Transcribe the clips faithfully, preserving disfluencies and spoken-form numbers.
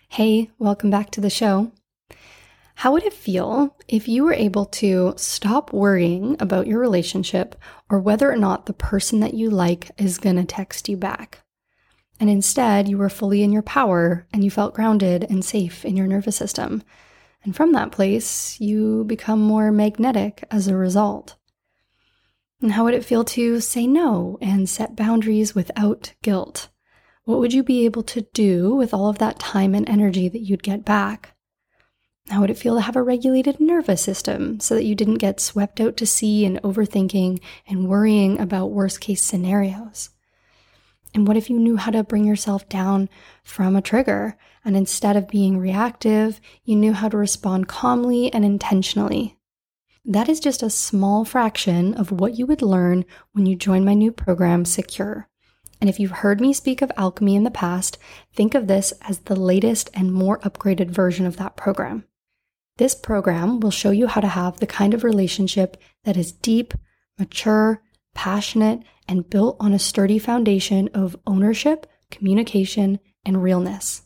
Hey, welcome back to the show. How would it feel if you were able to stop worrying about your relationship or whether or not the person that you like is going to text you back? And instead, you were fully in your power and you felt grounded and safe in your nervous system. And from that place, you become more magnetic as a result. And how would it feel to say no and set boundaries without guilt? What would you be able to do with all of that time and energy that you'd get back? How would it feel to have a regulated nervous system so that you didn't get swept out to sea and overthinking and worrying about worst case scenarios? And what if you knew how to bring yourself down from a trigger and instead of being reactive, you knew how to respond calmly and intentionally? That is just a small fraction of what you would learn when you join my new program, Secure. And if you've heard me speak of alchemy in the past, think of this as the latest and more upgraded version of that program. This program will show you how to have the kind of relationship that is deep, mature, passionate, and built on a sturdy foundation of ownership, communication, and realness.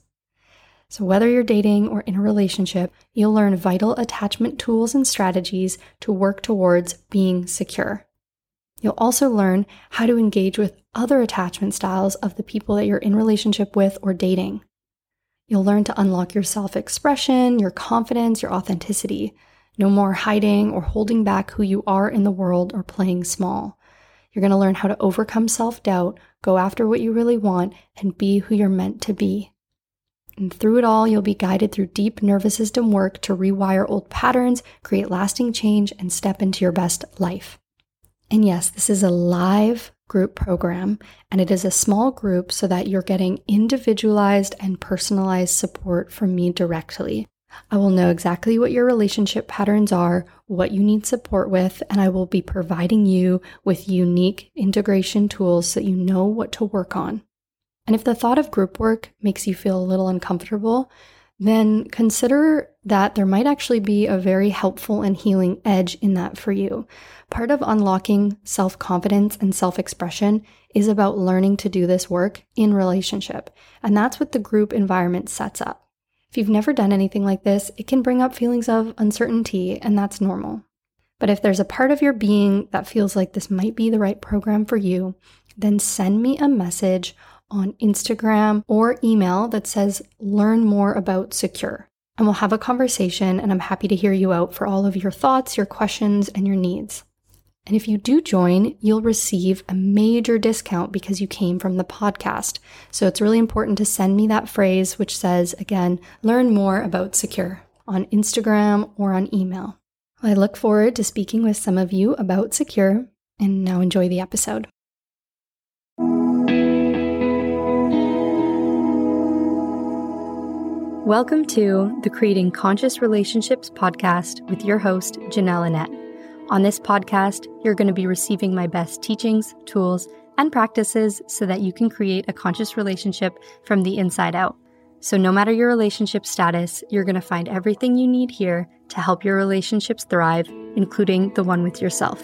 So whether you're dating or in a relationship, you'll learn vital attachment tools and strategies to work towards being secure. You'll also learn how to engage with other attachment styles of the people that you're in relationship with or dating. You'll learn to unlock your self-expression, your confidence, your authenticity. No more hiding or holding back who you are in the world or playing small. You're going to learn how to overcome self-doubt, go after what you really want, and be who you're meant to be. And through it all, you'll be guided through deep nervous system work to rewire old patterns, create lasting change, and step into your best life. And yes, this is a live group program, and it is a small group so that you're getting individualized and personalized support from me directly. I will know exactly what your relationship patterns are, what you need support with, and I will be providing you with unique integration tools so that you know what to work on. And if the thought of group work makes you feel a little uncomfortable, then consider that there might actually be a very helpful and healing edge in that for you. Part of unlocking self-confidence and self-expression is about learning to do this work in relationship, and that's what the group environment sets up. If you've never done anything like this, it can bring up feelings of uncertainty, and that's normal. But if there's a part of your being that feels like this might be the right program for you, then send me a message on Instagram or email that says, learn more about Secure. And we'll have a conversation, and I'm happy to hear you out for all of your thoughts, your questions, and your needs. And if you do join, you'll receive a major discount because you came from the podcast. So it's really important to send me that phrase, which says, again, learn more about Secure on Instagram or on email. I look forward to speaking with some of you about Secure, and now enjoy the episode. Welcome to the Creating Conscious Relationships podcast with your host, Janelle Annette. On this podcast, you're going to be receiving my best teachings, tools, and practices so that you can create a conscious relationship from the inside out. So no matter your relationship status, you're going to find everything you need here to help your relationships thrive, including the one with yourself.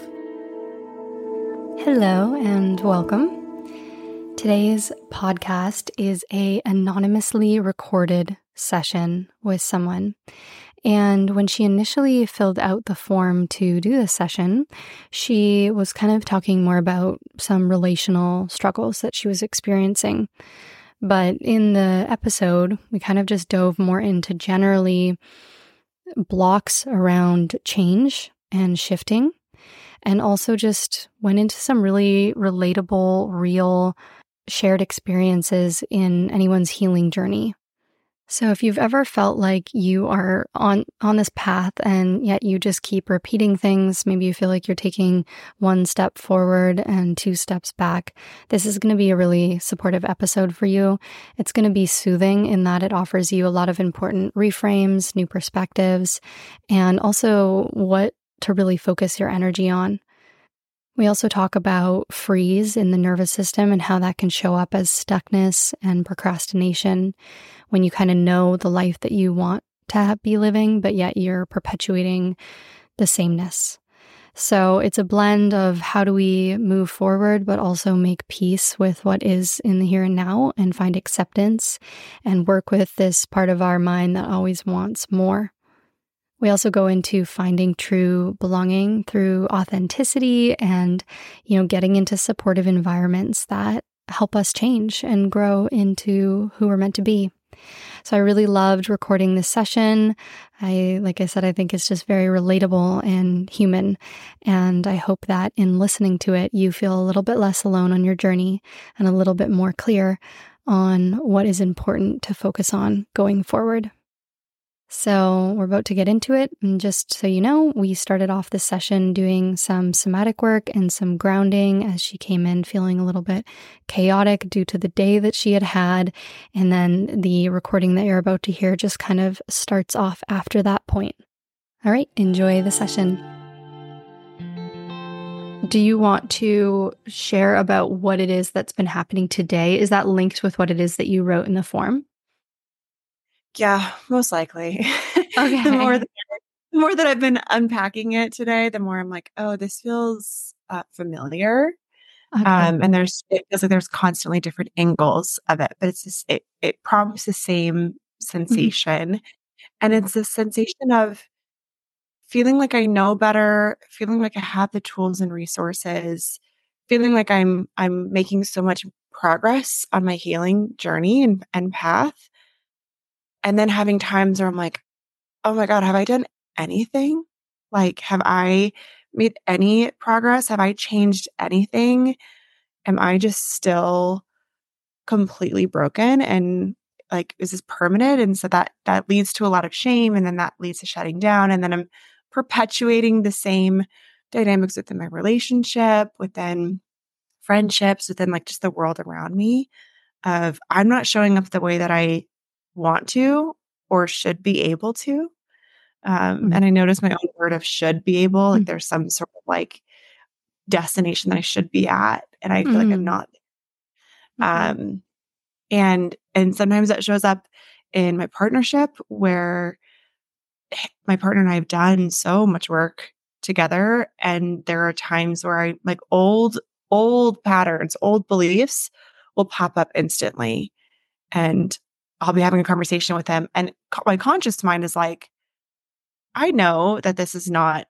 Hello and welcome. Today's podcast is a anonymously recorded session with someone. And when she initially filled out the form to do this session, she was kind of talking more about some relational struggles that she was experiencing. But in the episode, we kind of just dove more into generally blocks around change and shifting, and also just went into some really relatable, real, shared experiences in anyone's healing journey. So if you've ever felt like you are on, on this path and yet you just keep repeating things, maybe you feel like you're taking one step forward and two steps back, this is going to be a really supportive episode for you. It's going to be soothing in that it offers you a lot of important reframes, new perspectives, and also what to really focus your energy on. We also talk about freeze in the nervous system and how that can show up as stuckness and procrastination when you kind of know the life that you want to be living, but yet you're perpetuating the sameness. So it's a blend of how do we move forward, but also make peace with what is in the here and now and find acceptance and work with this part of our mind that always wants more. We also go into finding true belonging through authenticity and, you know, getting into supportive environments that help us change and grow into who we're meant to be. So I really loved recording this session. I, like I said, I think it's just very relatable and human. And I hope that in listening to it, you feel a little bit less alone on your journey and a little bit more clear on what is important to focus on going forward. So we're about to get into it. And just so you know, we started off this session doing some somatic work and some grounding as she came in feeling a little bit chaotic due to the day that she had had. And then the recording that you're about to hear just kind of starts off after that point. All right, enjoy the session. Do you want to share about what it is that's been happening today? Is that linked with what it is that you wrote in the form? Yeah, most likely. Okay. the more that, the more that I've been unpacking it today, the more I'm like, oh, this feels uh, familiar. Okay. Um, and there's it feels like there's constantly different angles of it, but it's just it it prompts the same sensation, mm-hmm. and it's the sensation of feeling like I know better, feeling like I have the tools and resources, feeling like I'm I'm making so much progress on my healing journey and, and path. And then having times where I'm like, oh my God, have I done anything? Like, have I made any progress? Have I changed anything? Am I just still completely broken? And like, is this permanent? And so that, that leads to a lot of shame. And then that leads to shutting down. And then I'm perpetuating the same dynamics within my relationship, within friendships, within like just the world around me of I'm not showing up the way that I want to or should be able to. Um, mm-hmm. And I notice my own word of should be able, like mm-hmm. there's some sort of like destination that I should be at. And I feel mm-hmm. like I'm not. Mm-hmm. Um, and, and sometimes that shows up in my partnership where my partner and I have done so much work together. And there are times where I like old, old patterns, old beliefs will pop up instantly. And I'll be having a conversation with him. And my conscious mind is like, I know that this is not,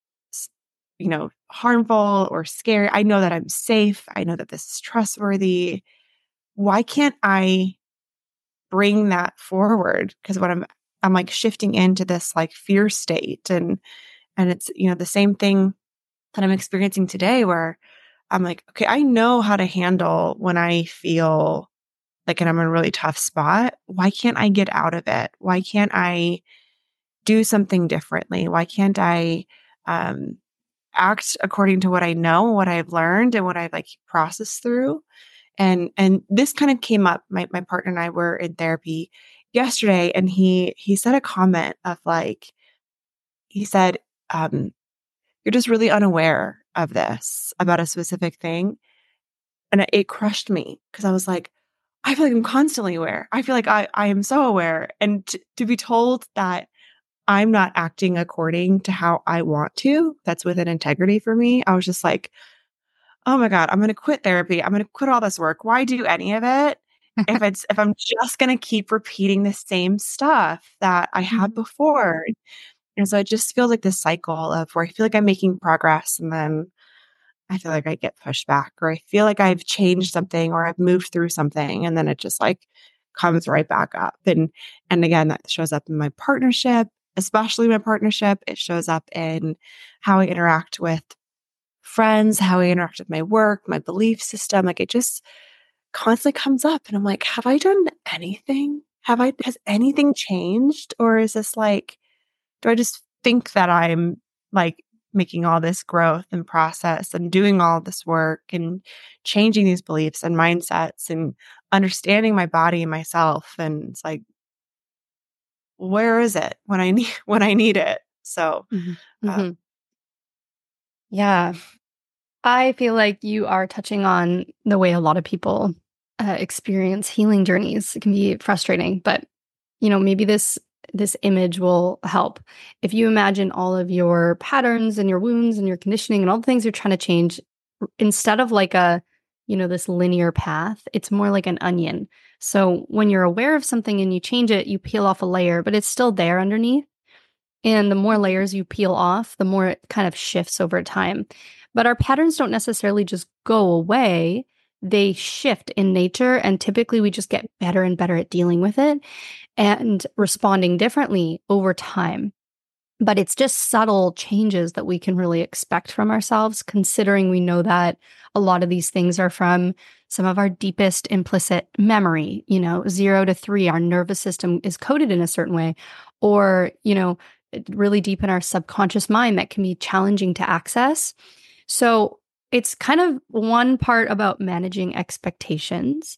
you know, harmful or scary. I know that I'm safe. I know that this is trustworthy. Why can't I bring that forward? Because what I'm, I'm like shifting into this like fear state. And, and it's, you know, the same thing that I'm experiencing today where I'm like, okay, I know how to handle when I feel like and I'm in a really tough spot. Why can't I get out of it? Why can't I do something differently? Why can't I um, act according to what I know, what I've learned, and what I've like processed through? And and this kind of came up. My my partner and I were in therapy yesterday, and he he said a comment of like, he said, um, "You're just really unaware of this about a specific thing," and it, it crushed me because I was like, I feel like I'm constantly aware. I feel like I, I am so aware. And t- to be told that I'm not acting according to how I want to, that's within integrity for me. I was just like, oh my God, I'm going to quit therapy. I'm going to quit all this work. Why do any of it? if it's, if I'm just going to keep repeating the same stuff that I had before. And so it just feels like this cycle of where I feel like I'm making progress and then I feel like I get pushed back, or I feel like I've changed something or I've moved through something. And then it just like comes right back up. And, and again, that shows up in my partnership, especially my partnership. It shows up in how I interact with friends, how I interact with my work, my belief system. Like it just constantly comes up. And I'm like, have I done anything? Have I, has anything changed? Or is this like, do I just think that I'm like making all this growth and process and doing all this work and changing these beliefs and mindsets and understanding my body and myself? And it's like, where is it when I need, when I need it? So, mm-hmm. Uh, mm-hmm. yeah, I feel like you are touching on the way a lot of people uh, experience healing journeys. It can be frustrating, but you know, maybe this this image will help. If you imagine all of your patterns and your wounds and your conditioning and all the things you're trying to change, instead of like a, you know, this linear path, it's more like an onion. So when you're aware of something and you change it, you peel off a layer, but it's still there underneath. And the more layers you peel off, the more it kind of shifts over time. But our patterns don't necessarily just go away. They shift in nature. And typically we just get better and better at dealing with it and responding differently over time. But it's just subtle changes that we can really expect from ourselves, considering we know that a lot of these things are from some of our deepest implicit memory. You know, zero to three, our nervous system is coded in a certain way, or, you know, really deep in our subconscious mind that can be challenging to access. So it's kind of one part about managing expectations.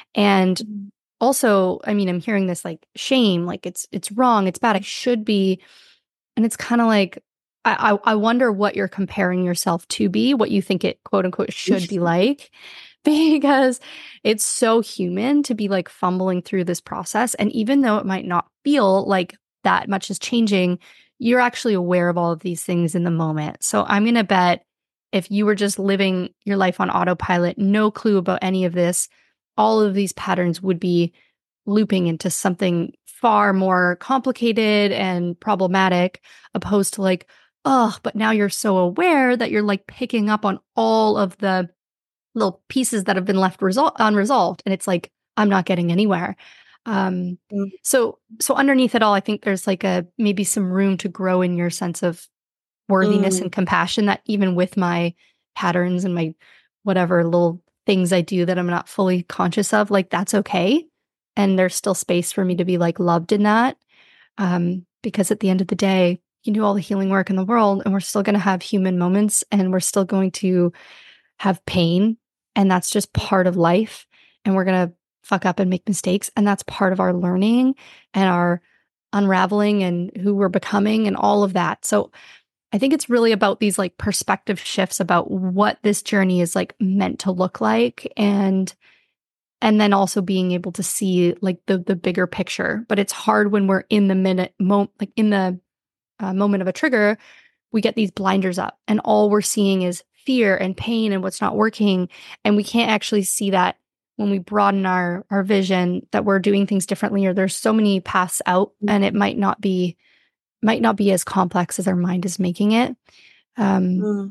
And also, I mean, I'm hearing this like shame, like it's it's wrong, it's bad, I should be. And it's kind of like, I, I I wonder what you're comparing yourself to be, what you think it quote unquote should be like, because it's so human to be like fumbling through this process. And even though it might not feel like that much is changing, you're actually aware of all of these things in the moment. So I'm going to bet if you were just living your life on autopilot, no clue about any of this, all of these patterns would be looping into something far more complicated and problematic, opposed to like, oh, but now you're so aware that you're like picking up on all of the little pieces that have been left resol- unresolved. And it's like, I'm not getting anywhere. Um, Mm. so, so underneath it all, I think there's like a, maybe some room to grow in your sense of worthiness Mm. and compassion, that even with my patterns and my whatever little things I do that I'm not fully conscious of, like that's okay. And there's still space for me to be like loved in that. Um, because at the end of the day, you can do all the healing work in the world and we're still going to have human moments and we're still going to have pain. And that's just part of life. And we're going to fuck up and make mistakes. And that's part of our learning and our unraveling and who we're becoming and all of that. So I think it's really about these like perspective shifts about what this journey is like meant to look like, and and then also being able to see like the the bigger picture. But it's hard when we're in the minute mo- like in the uh, moment of a trigger, we get these blinders up and all we're seeing is fear and pain and what's not working, and we can't actually see that when we broaden our our vision, that we're doing things differently, or there's so many paths out and it might not be might not be as complex as our mind is making it. Um, Mm.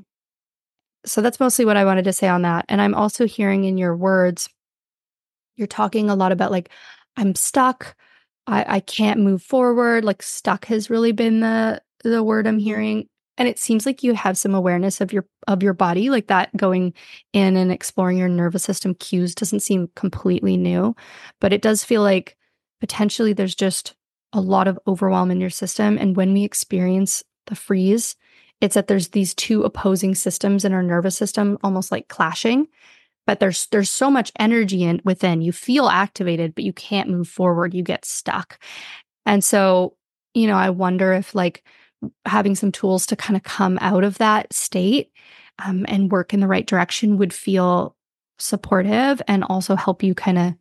so that's mostly what I wanted to say on that. And I'm also hearing in your words, you're talking a lot about like, I'm stuck. I, I can't move forward. Like stuck has really been the the word I'm hearing. And it seems like you have some awareness of your of your body, like that going in and exploring your nervous system cues doesn't seem completely new, but it does feel like potentially there's just a lot of overwhelm in your system. And when we experience the freeze, it's that there's these two opposing systems in our nervous system almost like clashing. But there's there's so much energy in within. You feel activated, but you can't move forward. You get stuck. And so, you know, I wonder if like having some tools to kind of come out of that state um, and work in the right direction would feel supportive and also help you kind of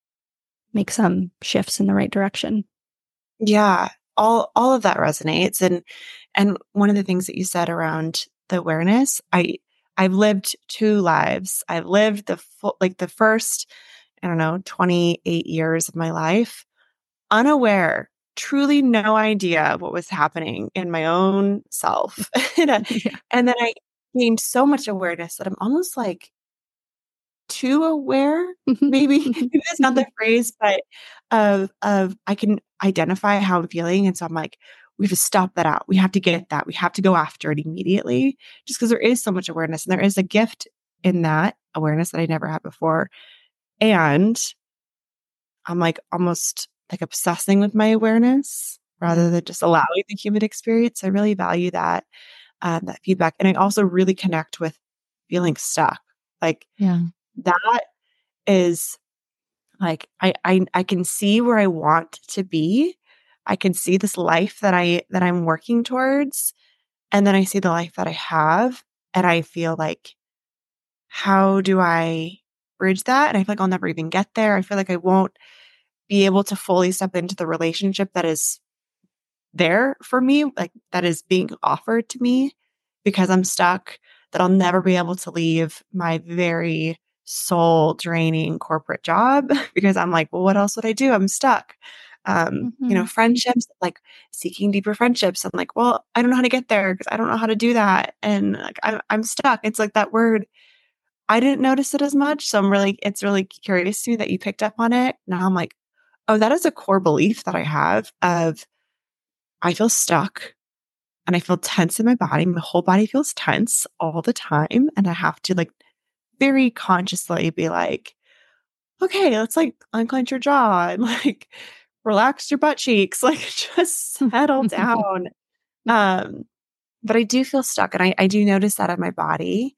make some shifts in the right direction. Yeah, all all of that resonates. And and one of the things that you said around the awareness, I I've lived two lives. I've lived the full, like the first, I don't know, twenty-eight years of my life unaware, truly no idea what was happening in my own self. and, uh, Yeah. and then I gained so much awareness that I'm almost like too aware, maybe. Maybe that's not the phrase, but of of I can identify how I'm feeling. And so I'm like, we have to stop that out. We have to get that. We have to go after it immediately. Just because there is so much awareness and there is a gift in that awareness that I never had before. And I'm like almost like obsessing with my awareness rather than just allowing the human experience. I really value that um, that feedback. And I also really connect with feeling stuck. Like Yeah. that is like I, I I can see where I want to be. I can see this life that I that I'm working towards, and then I see the life that I have, and I feel like, how do I bridge that? And I feel like I'll never even get there. I feel like I won't be able to fully step into the relationship that is there for me, like that is being offered to me because I'm stuck, that I'll never be able to leave my very soul draining corporate job because I'm like, well, what else would I do? I'm stuck. Um, you know, Mhm. friendships, like seeking deeper friendships. I'm like, well, I don't know how to get there because I don't know how to do that. And like, I'm, I'm stuck. It's like that word. I didn't notice it as much. So I'm really, it's really curious to me that you picked up on it. Now I'm like, oh, that is a core belief that I have of I feel stuck and I feel tense in my body. My whole body feels tense all the time. And I have to like very consciously be like, okay, let's like unclench your jaw and like relax your butt cheeks, like just settle down. Um, but I do feel stuck and I, I do notice that in my body.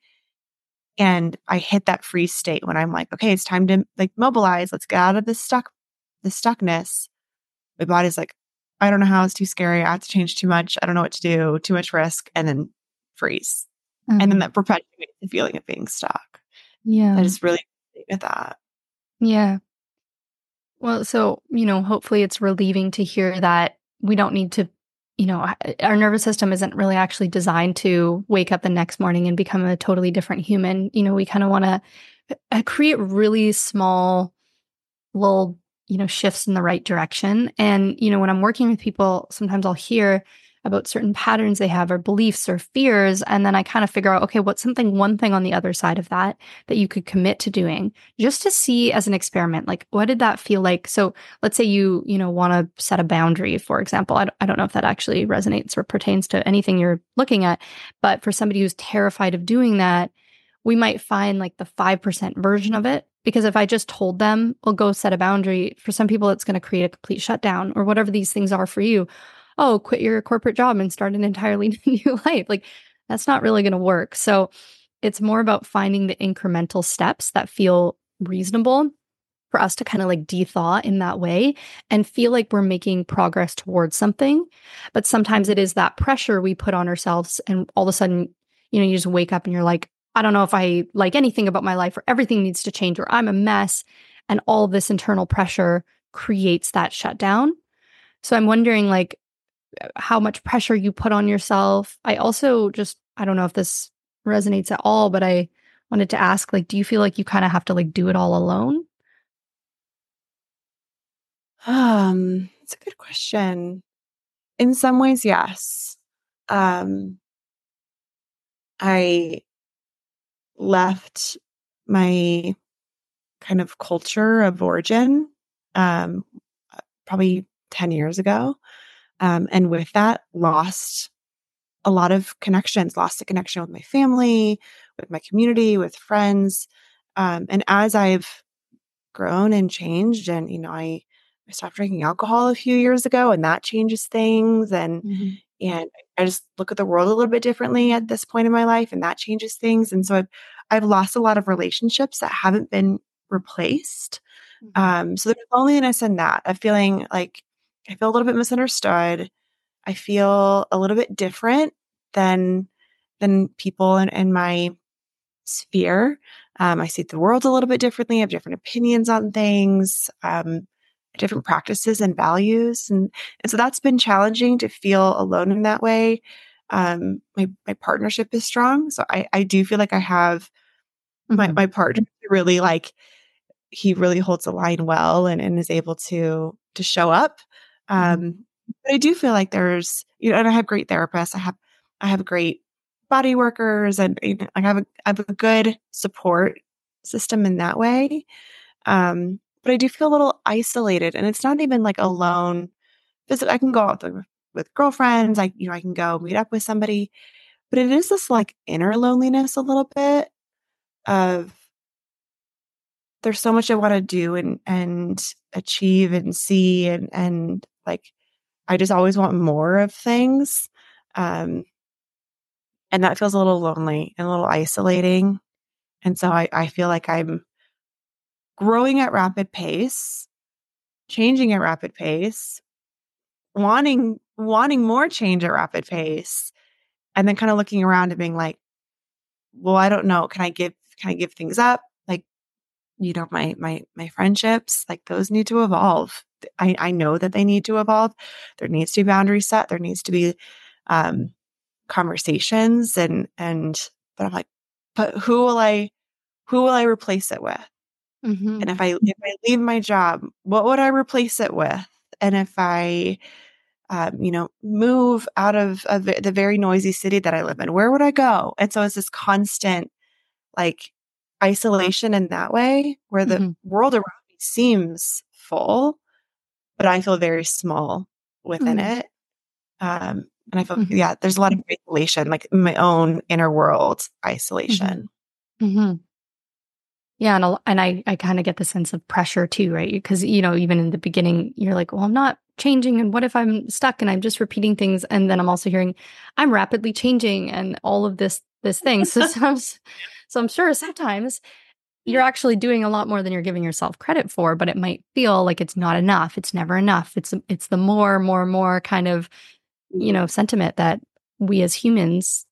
And I hit that freeze state when I'm like, okay, it's time to like mobilize. Let's get out of this stuck, the stuckness. My body's like, I don't know how, it's too scary. I have to change too much. I don't know what to do, too much risk, and then freeze. And then Mhm. that perpetuates the feeling of being stuck. I Yeah. just really resonate with that. Yeah. Well, so, you know, hopefully it's relieving to hear that we don't need to, you know, h- our nervous system isn't really actually designed to wake up the next morning and become a totally different human. You know, we kind of want to create really small little, you know, shifts in the right direction. And, you know, when I'm working with people, sometimes I'll hear about certain patterns they have or beliefs or fears. And then I kind of figure out, okay, what's something, one thing on the other side of that that you could commit to doing just to see as an experiment, like, what did that feel like? So let's say you, you know, want to set a boundary, for example. I don't, I don't know if that actually resonates or pertains to anything you're looking at, but for somebody who's terrified of doing that, we might find like the five percent version of it. Because if I just told them, well, go set a boundary, for some people, it's going to create a complete shutdown or whatever these things are for you. Oh, quit your corporate job and start an entirely new life. Like that's not really going to work. So it's more about finding the incremental steps that feel reasonable for us to kind of like de-thaw in that way and feel like we're making progress towards something. But sometimes it is that pressure we put on ourselves. And all of a sudden, you know, you just wake up and you're like, I don't know if I like anything about my life or everything needs to change or I'm a mess. And all of this internal pressure creates that shutdown. So I'm wondering like how much pressure you put on yourself. I also just, I don't know if this resonates at all, but I wanted to ask, like, do you feel like you kind of have to like do it all alone? Um, it's a good question. In some ways, yes. Um, I left my kind of culture of origin um, uh, probably ten years ago. Um, and with that, lost a lot of connections, lost a connection with my family, with my community, with friends. Um, and as I've grown and changed, and, you know, I, I stopped drinking alcohol a few years ago, and that changes things. And Mhm. and I just look at the world a little bit differently at this point in my life, and that changes things. And so I've I've lost a lot of relationships that haven't been replaced. Mhm. Um, so there's loneliness in that, of feeling like I feel a little bit misunderstood. I feel a little bit different than than people in, in my sphere. Um, I see the world a little bit differently. I have different opinions on things, um, different practices and values, and and so that's been challenging to feel alone in that way. Um, my my partnership is strong, so I I do feel like I have my Mhm. my partner really like he really holds the line well and, and is able to to show up. Mhm. Um, but I do feel like there's you know, and I have great therapists. I have I have great body workers, and you know, I have a I have a good support system in that way. Um, but I do feel a little isolated, and it's not even like alone. Visit. I can go out with, with girlfriends. I you know I can go meet up with somebody, but it is this like inner loneliness a little bit of there's so much I wanna do and and achieve and see and and, like, I just always want more of things, um, and that feels a little lonely and a little isolating, and so I I feel like I'm growing at rapid pace, changing at rapid pace, wanting wanting more change at rapid pace, and then kinda looking around and being like, "Well, I don't know. Can I give can I give things up? Like, you know, my my my friendships, like those need to evolve. I, I know that they need to evolve. There needs to be boundaries set. There needs to be um, conversations and and but I'm like, but who will I who will I replace it with? Mm-hmm. And if I if I leave my job, what would I replace it with? And if I um, you know, move out of, of the very noisy city that I live in, where would I go? And so it's this constant like isolation in that way where the Mm-hmm. world around me seems full, but I feel very small within Mm-hmm. it. Um, and I feel, Mm-hmm. yeah, there's a lot of isolation, like in my own inner world, Mm-hmm. isolation. Mm-hmm. Yeah, and a, and I I kind of get the sense of pressure too, right? Because you know, even in the beginning, you're like, "Well, I'm not changing, and what if I'm stuck and I'm just repeating things?" And then I'm also hearing, "I'm rapidly changing," and all of this this thing. So sounds, so I'm sure sometimes you're actually doing a lot more than you're giving yourself credit for, but it might feel like it's not enough. It's never enough. It's it's the more, more, more kind of you know sentiment that we as humans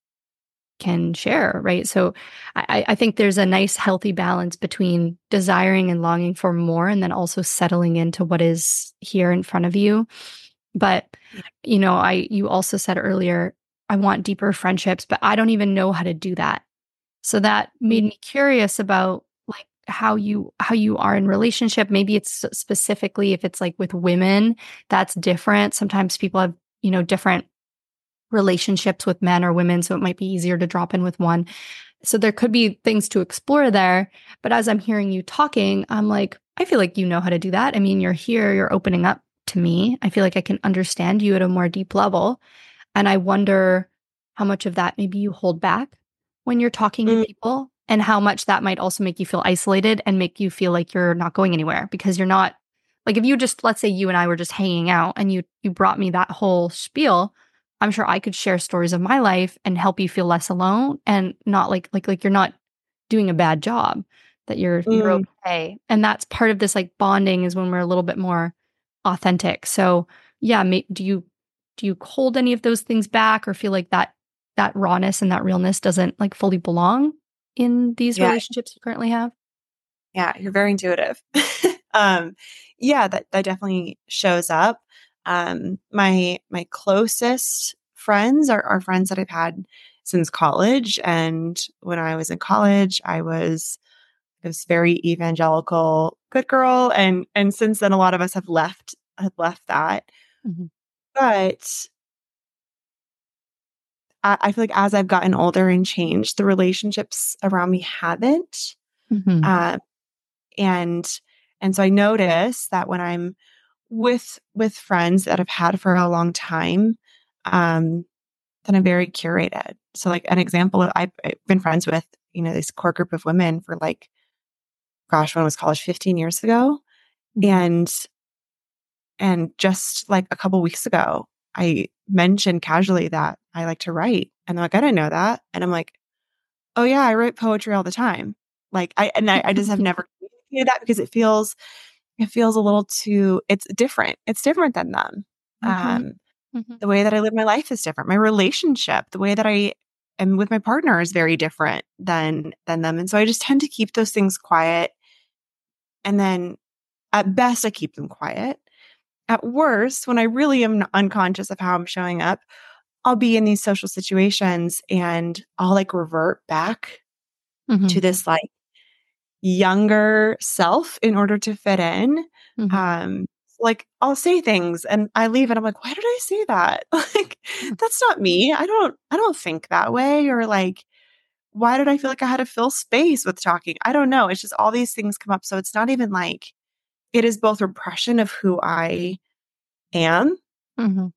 can share, right? So I, I think there's a nice healthy balance between desiring and longing for more and then also settling into what is here in front of you. But Yeah. you know, I you also said earlier, I want deeper friendships, but I don't even know how to do that. So that made me curious about like how you how you are in relationship. Maybe it's specifically if it's like with women, that's different. Sometimes people have, you know, different relationships with men or women, so it might be easier to drop in with one. So there could be things to explore there. But as I'm hearing you talking, I'm like, I feel like you know how to do that. I mean, you're here, you're opening up to me. I feel like I can understand you at a more deep level. And I wonder how much of that maybe you hold back when you're talking to Mm, people and how much that might also make you feel isolated and make you feel like you're not going anywhere because you're not like if you just let's say you and I were just hanging out and you you brought me that whole spiel, I'm sure I could share stories of my life and help you feel less alone and not like like like you're not doing a bad job, that you're you're mm, okay. And that's part of this like bonding is when we're a little bit more authentic. So, yeah, may, do you do you hold any of those things back or feel like that that rawness and that realness doesn't like fully belong in these yeah, relationships you currently have? yeah, you're very intuitive. um, yeah, that that definitely shows up. Um, my my closest friends are, are friends that I've had since college, and when I was in college, I was this very evangelical good girl, and and since then, a lot of us have left have left that. Mhm. But I, I feel like as I've gotten older and changed, the relationships around me haven't. Mhm. Um, and and so I notice that when I'm with with friends that I've had for a long time, um, then I'm very curated. So like an example, I've, I've been friends with, you know, this core group of women for like, gosh, when I was college, fifteen years ago. Mhm. And and just like a couple weeks ago, I mentioned casually that I like to write. And they're like, I didn't know that. And I'm like, oh yeah, I write poetry all the time. Like I and I, I just have never communicated that because it feels it feels a little too it's different. It's different than them. Mhm. Um, Mhm. the way that I live my life is different. My relationship, the way that I am with my partner is very different than than them. And so I just tend to keep those things quiet. And then at best I keep them quiet. At worst, when I really am unconscious of how I'm showing up, I'll be in these social situations and I'll like revert back to Mhm. this like younger self in order to fit in. Mhm. Um, like I'll say things and I leave and I'm like, why did I say that? Like, Mhm. that's not me. I don't, I don't think that way. Or like, why did I feel like I had to fill space with talking? I don't know. It's just all these things come up. So it's not even like it is both repression of who I am Mhm.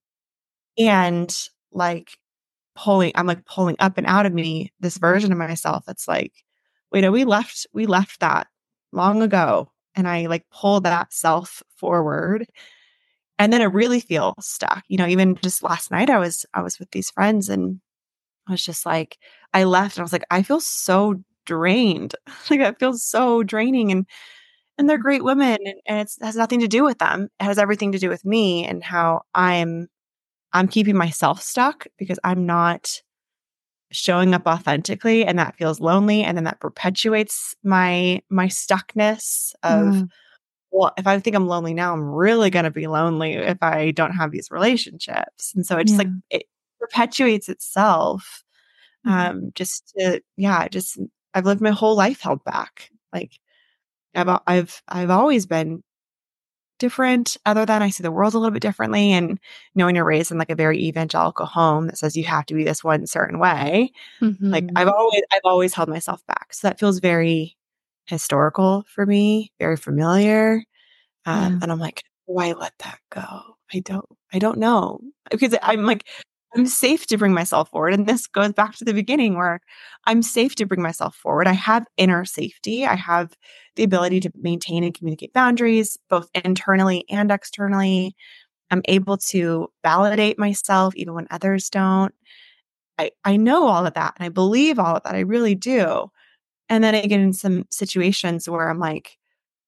and like pulling, I'm like pulling up and out of me this version of myself that's like, wait, no, we left, we left that long ago. And I like pull that self forward. And then I really feel stuck. You know, even just last night I was I was with these friends and I was just like, I left and I was like, I feel so drained. Like it feels so draining and and they're Mhm. great women and, and it's, it has nothing to do with them. It has everything to do with me and how I'm I'm keeping myself stuck because I'm not showing up authentically, and that feels lonely, and then that perpetuates my my stuckness of, Mm. well, if I think I'm lonely now, I'm really going to be lonely if I don't have these relationships. And so it just like, Yeah. it perpetuates itself. Mhm. Um, just to, yeah, just, I've lived my whole life held back. Like I've, al- I've, I've always been different, other than I see the world a little bit differently. And you know, when you're raised in like a very evangelical home that says you have to be this one certain way, like Mhm. I've always, I've always held myself back. So that feels very historical for me, very familiar. Um, Yeah. and I'm like, why let that go? I don't, I don't know. Because I'm like, I'm safe to bring myself forward. And this goes back to the beginning where I'm safe to bring myself forward. I have inner safety. I have the ability to maintain and communicate boundaries, both internally and externally. I'm able to validate myself even when others don't. I, I know all of that and I believe all of that. I really do. And then I get in some situations where I'm like,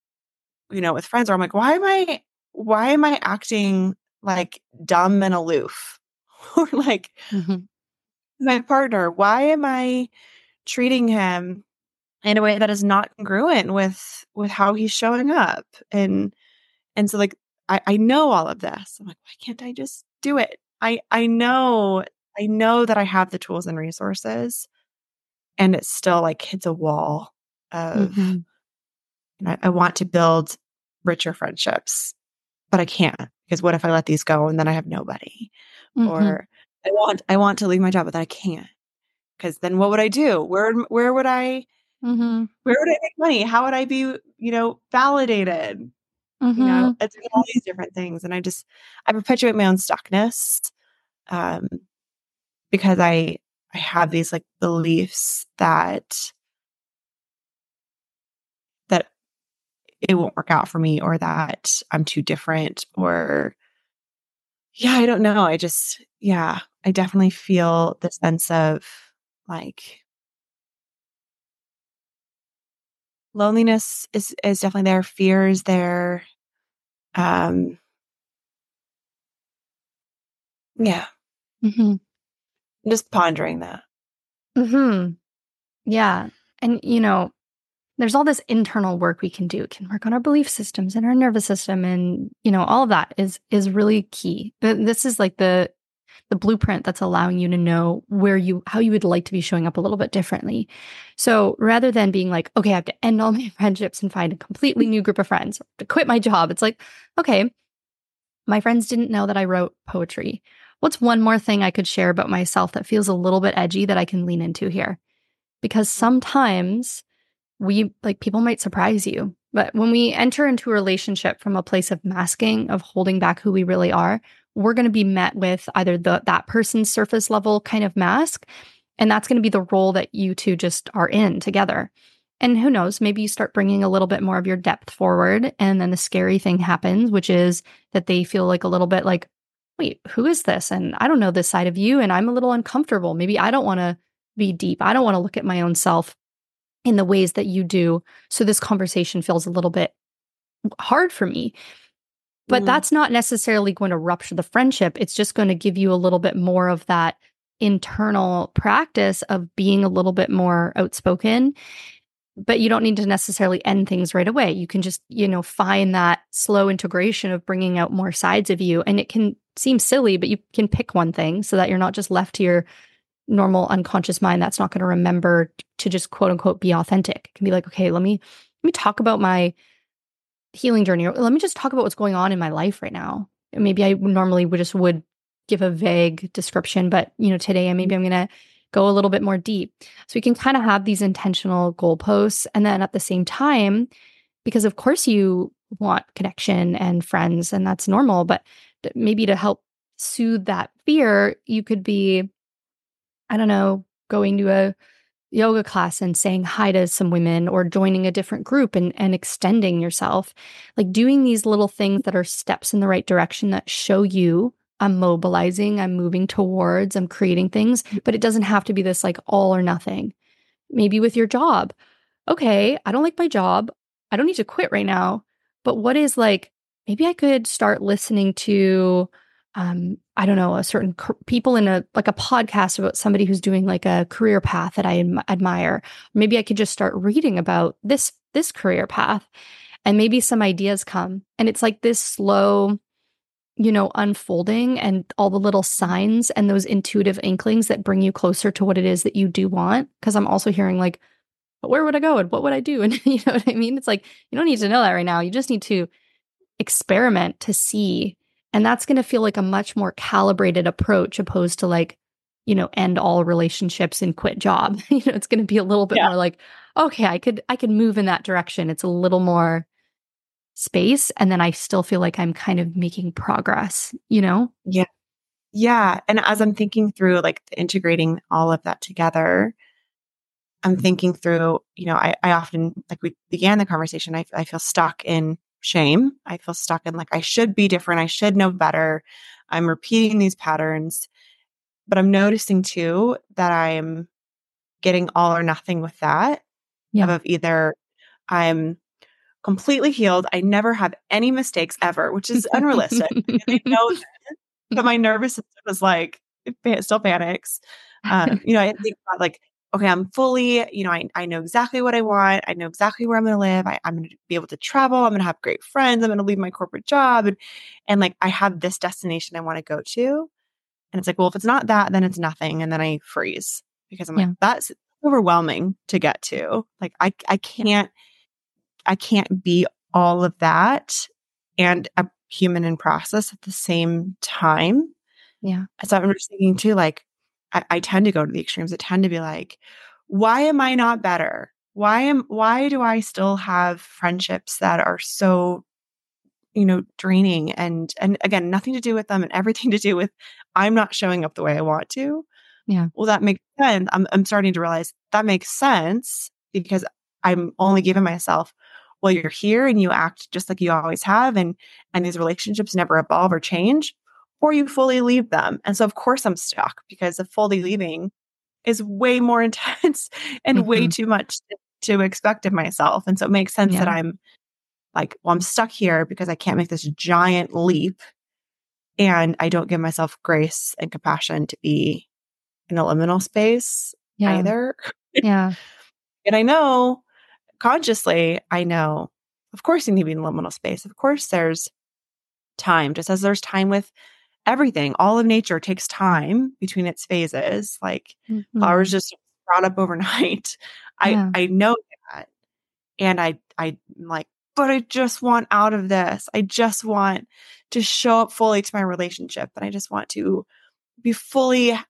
you know, with friends where I'm like, why am I, why am I acting like dumb and aloof? Or like Mhm. my partner, why am I treating him in a way that is not congruent with with how he's showing up? And and so like I, I know all of this. I'm like, why can't I just do it? I I know I know that I have the tools and resources, and it still like hits a wall of, Mhm. I, I want to build richer friendships, but I can't, because what if I let these go and then I have nobody? Mhm. Or I want I want to leave my job, but then I can't, because then what would I do? Where where would I Mhm. where would I make money? How would I be, you know, validated? You know, Mhm. it's like all these different things, and I just I perpetuate my own stuckness, um, because I I have these like beliefs that that it won't work out for me, or that I'm too different, or yeah, I don't know. I just, yeah, I definitely feel the sense of like loneliness is is definitely there. Fear is there. Um, yeah, Mhm. I'm just pondering that. Mhm. Yeah. And, you know, there's all this internal work we can do. We can work on our belief systems and our nervous system, and, you know, all of that is is really key. Th- This is like the the blueprint that's allowing you to know where you how you would like to be showing up a little bit differently. So rather than being like, okay, I have to end all my friendships and find a completely new group of friends, to quit my job, it's like, okay, my friends didn't know that I wrote poetry. What's one more thing I could share about myself that feels a little bit edgy that I can lean into here? Because sometimes we like people might surprise you. But when we enter into a relationship from a place of masking, of holding back who we really are, we're going to be met with either the that person's surface level kind of mask, and that's going to be the role that you two just are in together. And who knows, maybe you start bringing a little bit more of your depth forward, and then the scary thing happens, which is that they feel like a little bit like, wait, who is this? And I don't know this side of you, and I'm a little uncomfortable. Maybe I don't want to be deep. I don't want to look at my own self in the ways that you do. So this conversation feels a little bit hard for me. But Mm, that's not necessarily going to rupture the friendship. It's just going to give you a little bit more of that internal practice of being a little bit more outspoken. But you don't need to necessarily end things right away. You can just, you know, find that slow integration of bringing out more sides of you. And it can seem silly, but you can pick one thing so that you're not just left to your normal unconscious mind that's not going to remember to just quote unquote be authentic. It can be like, okay, let me let me talk about my healing journey, or let me just talk about what's going on in my life right now. Maybe I normally would just would give a vague description, but you know, today maybe I'm going to go a little bit more deep. So we can kind of have these intentional goalposts, and then at the same time, because of course you want connection and friends, and that's normal, but maybe to help soothe that fear, you could be, I don't know, going to a yoga class and saying hi to some women, or joining a different group and, and extending yourself. Like doing these little things that are steps in the right direction that show you I'm mobilizing, I'm moving towards, I'm creating things, but it doesn't have to be this like all or nothing. Maybe with your job. Okay, I don't like my job. I don't need to quit right now. But what is like, maybe I could start listening to um, I don't know, a certain c- people in a like a podcast about somebody who's doing like a career path that I adm- admire. Maybe I could just start reading about this this career path, and maybe some ideas come. And it's like this slow, you know, unfolding and all the little signs and those intuitive inklings that bring you closer to what it is that you do want. Because I'm also hearing like, but where would I go and what would I do? And you know what I mean? It's like, you don't need to know that right now. You just need to experiment to see. And that's going to feel like a much more calibrated approach opposed to like, you know, end all relationships and quit job. You know, it's going to be a little bit Yeah. more like, okay, I could, I could move in that direction. It's a little more space. And then I still feel like I'm kind of making progress, you know? Yeah. Yeah. And as I'm thinking through like integrating all of that together, I'm thinking through, you know, I, I often, like we began the conversation, I, I feel stuck in shame. I feel stuck in like, I should be different. I should know better. I'm repeating these patterns, but I'm noticing too that I'm getting all or nothing with that. Yeah. Of either I'm completely healed. I never have any mistakes ever, which is unrealistic. I know that, but my nervous system was like, it still panics. Um, you know, I think about like, okay, I'm fully, you know, I, I know exactly what I want. I know exactly where I'm going to live. I, I'm going to be able to travel. I'm going to have great friends. I'm going to leave my corporate job. And, and like, I have this destination I want to go to. And it's like, well, if it's not that, then it's nothing. And then I freeze because I'm like, Yeah. that's overwhelming to get to. Like, I, I can't, I can't be all of that and a human in process at the same time. Yeah. So I'm just thinking too, like, I, I tend to go to the extremes. I tend to be like, why am I not better? Why am, why do I still have friendships that are so, you know, draining and, and again, nothing to do with them and everything to do with I'm not showing up the way I want to. Yeah. Well, that makes sense. I'm, I'm starting to realize that makes sense because I'm only giving myself, well, you're here and you act just like you always have. And, and these relationships never evolve or change, or you fully leave them. And so of course I'm stuck because the fully leaving is way more intense and way Mm-hmm. too much to expect of myself. And so it makes sense Yeah. that I'm like, well, I'm stuck here because I can't make this giant leap. And I don't give myself grace and compassion to be in a liminal space Yeah. either. Yeah. And I know consciously, I know, of course, you need to be in liminal space. Of course, there's time, just as there's time with everything. All of nature takes time between its phases. Like flowers Mm-hmm. just sprout up overnight. I Yeah. I know that, and I I like, but I just want out of this. I just want to show up fully to my relationship, and I just want to be fully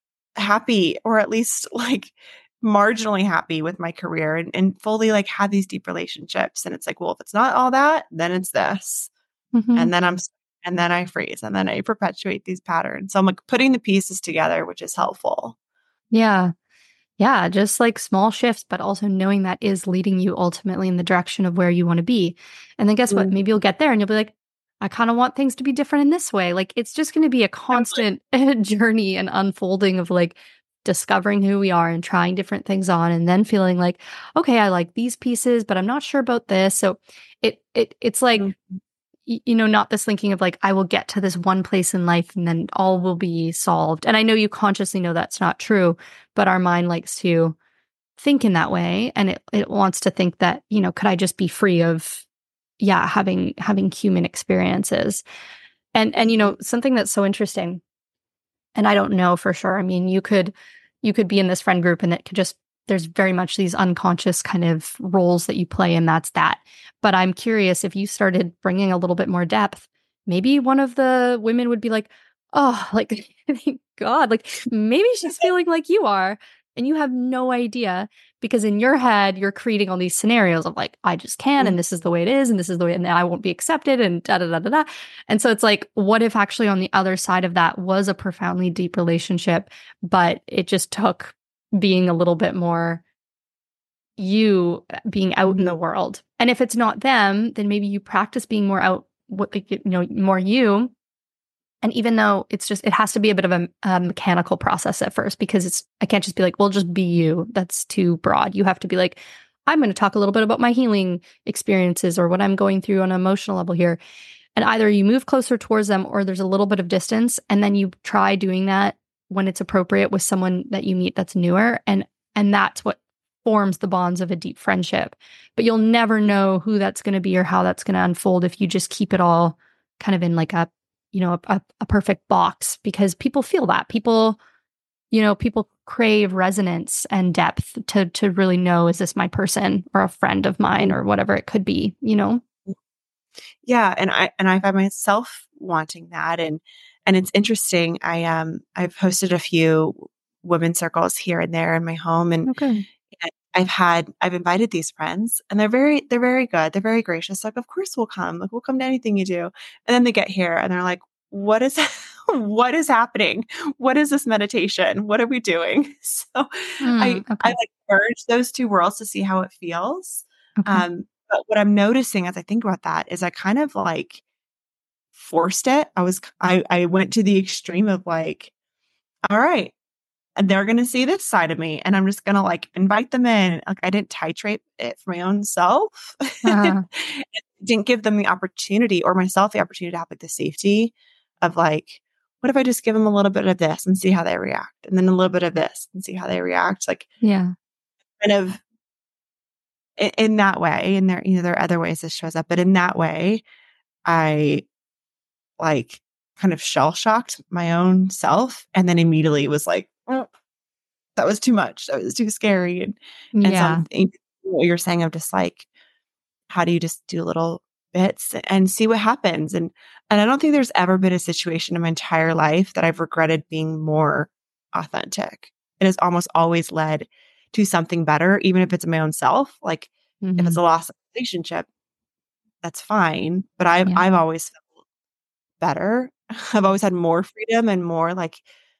happy, or at least like marginally happy with my career and, and fully like have these deep relationships. And it's like, well, if it's not all that, then it's this. Mm-hmm. And then I'm, and then I freeze and then I perpetuate these patterns. So I'm like putting the pieces together, which is helpful. Yeah. Yeah. Just like small shifts, but also knowing that is leading you ultimately in the direction of where you want to be. And then guess what? Mm. Maybe you'll get there and you'll be like, I kind of want things to be different in this way. Like it's just going to be a constant journey and unfolding of like discovering who we are and trying different things on and then feeling like, okay, I like these pieces, but I'm not sure about this. So it it it's like Mm. you know, not this thinking of like, I will get to this one place in life and then all will be solved. And I know you consciously know that's not true, but our mind likes to think in that way. And it, it wants to think that, you know, could I just be free of, yeah, having, having human experiences. And, and, you know, something that's so interesting, and I don't know for sure. I mean, you could, you could be in this friend group and it could just, there's very much these unconscious kind of roles that you play, and that's that. But I'm curious if you started bringing a little bit more depth, maybe one of the women would be like, oh, like, thank God, like maybe she's feeling like you are, and you have no idea because in your head, you're creating all these scenarios of like, I just can, and this is the way it is, and this is the way, and I won't be accepted, and da da da da da. And so it's like, what if actually on the other side of that was a profoundly deep relationship, but it just took being a little bit more you being out Mm-hmm. in the world. And if it's not them, then maybe you practice being more out, what like, you know, more you. And even though it's just, it has to be a bit of a, a mechanical process at first, because it's, I can't just be like, well, just be you. That's too broad. You have to be like, I'm going to talk a little bit about my healing experiences or what I'm going through on an emotional level here. And either you move closer towards them or there's a little bit of distance. And then you try doing that when it's appropriate with someone that you meet that's newer. And and that's what forms the bonds of a deep friendship. But you'll never know who that's going to be or how that's going to unfold if you just keep it all kind of in like a, you know, a, a perfect box, because people feel that. People, you know, people crave resonance and depth to to really know, is this my person or a friend of mine or whatever it could be, you know? Yeah. And I, and I find myself wanting that. And, and it's interesting. I, um, I've hosted a few women's circles here and there in my home. And Okay. I've had, I've invited these friends and they're very, they're very good. They're very gracious. Like, of course we'll come. Like, we'll come to anything you do. And then they get here and they're like, what is, what is happening? What is this meditation? What are we doing? So I, Mm, I okay. like merge those two worlds to see how it feels. Okay. Um, but what I'm noticing as I think about that is I kind of like forced it. I was, I, I went to the extreme of like, all right, and they're going to see this side of me and I'm just going to like invite them in. Like I didn't titrate it for my own self. Uh, Didn't give them the opportunity or myself the opportunity to have like the safety of like, what if I just give them a little bit of this and see how they react? And then a little bit of this and see how they react. Like yeah. kind of in, in that way. And there, you know, there are other ways this shows up, but in that way, I like kind of shell shocked my own self. And then immediately was like, oh, that was too much. That was too scary. And, and Yeah. something what you're saying of just like, how do you just do little bits and see what happens? And, and I don't think there's ever been a situation in my entire life that I've regretted being more authentic. It has almost always led to something better, even if it's my own self. Like if it's Mm-hmm. a lost relationship, that's fine. But I've, Yeah. I've always felt better. I've always had more freedom and more like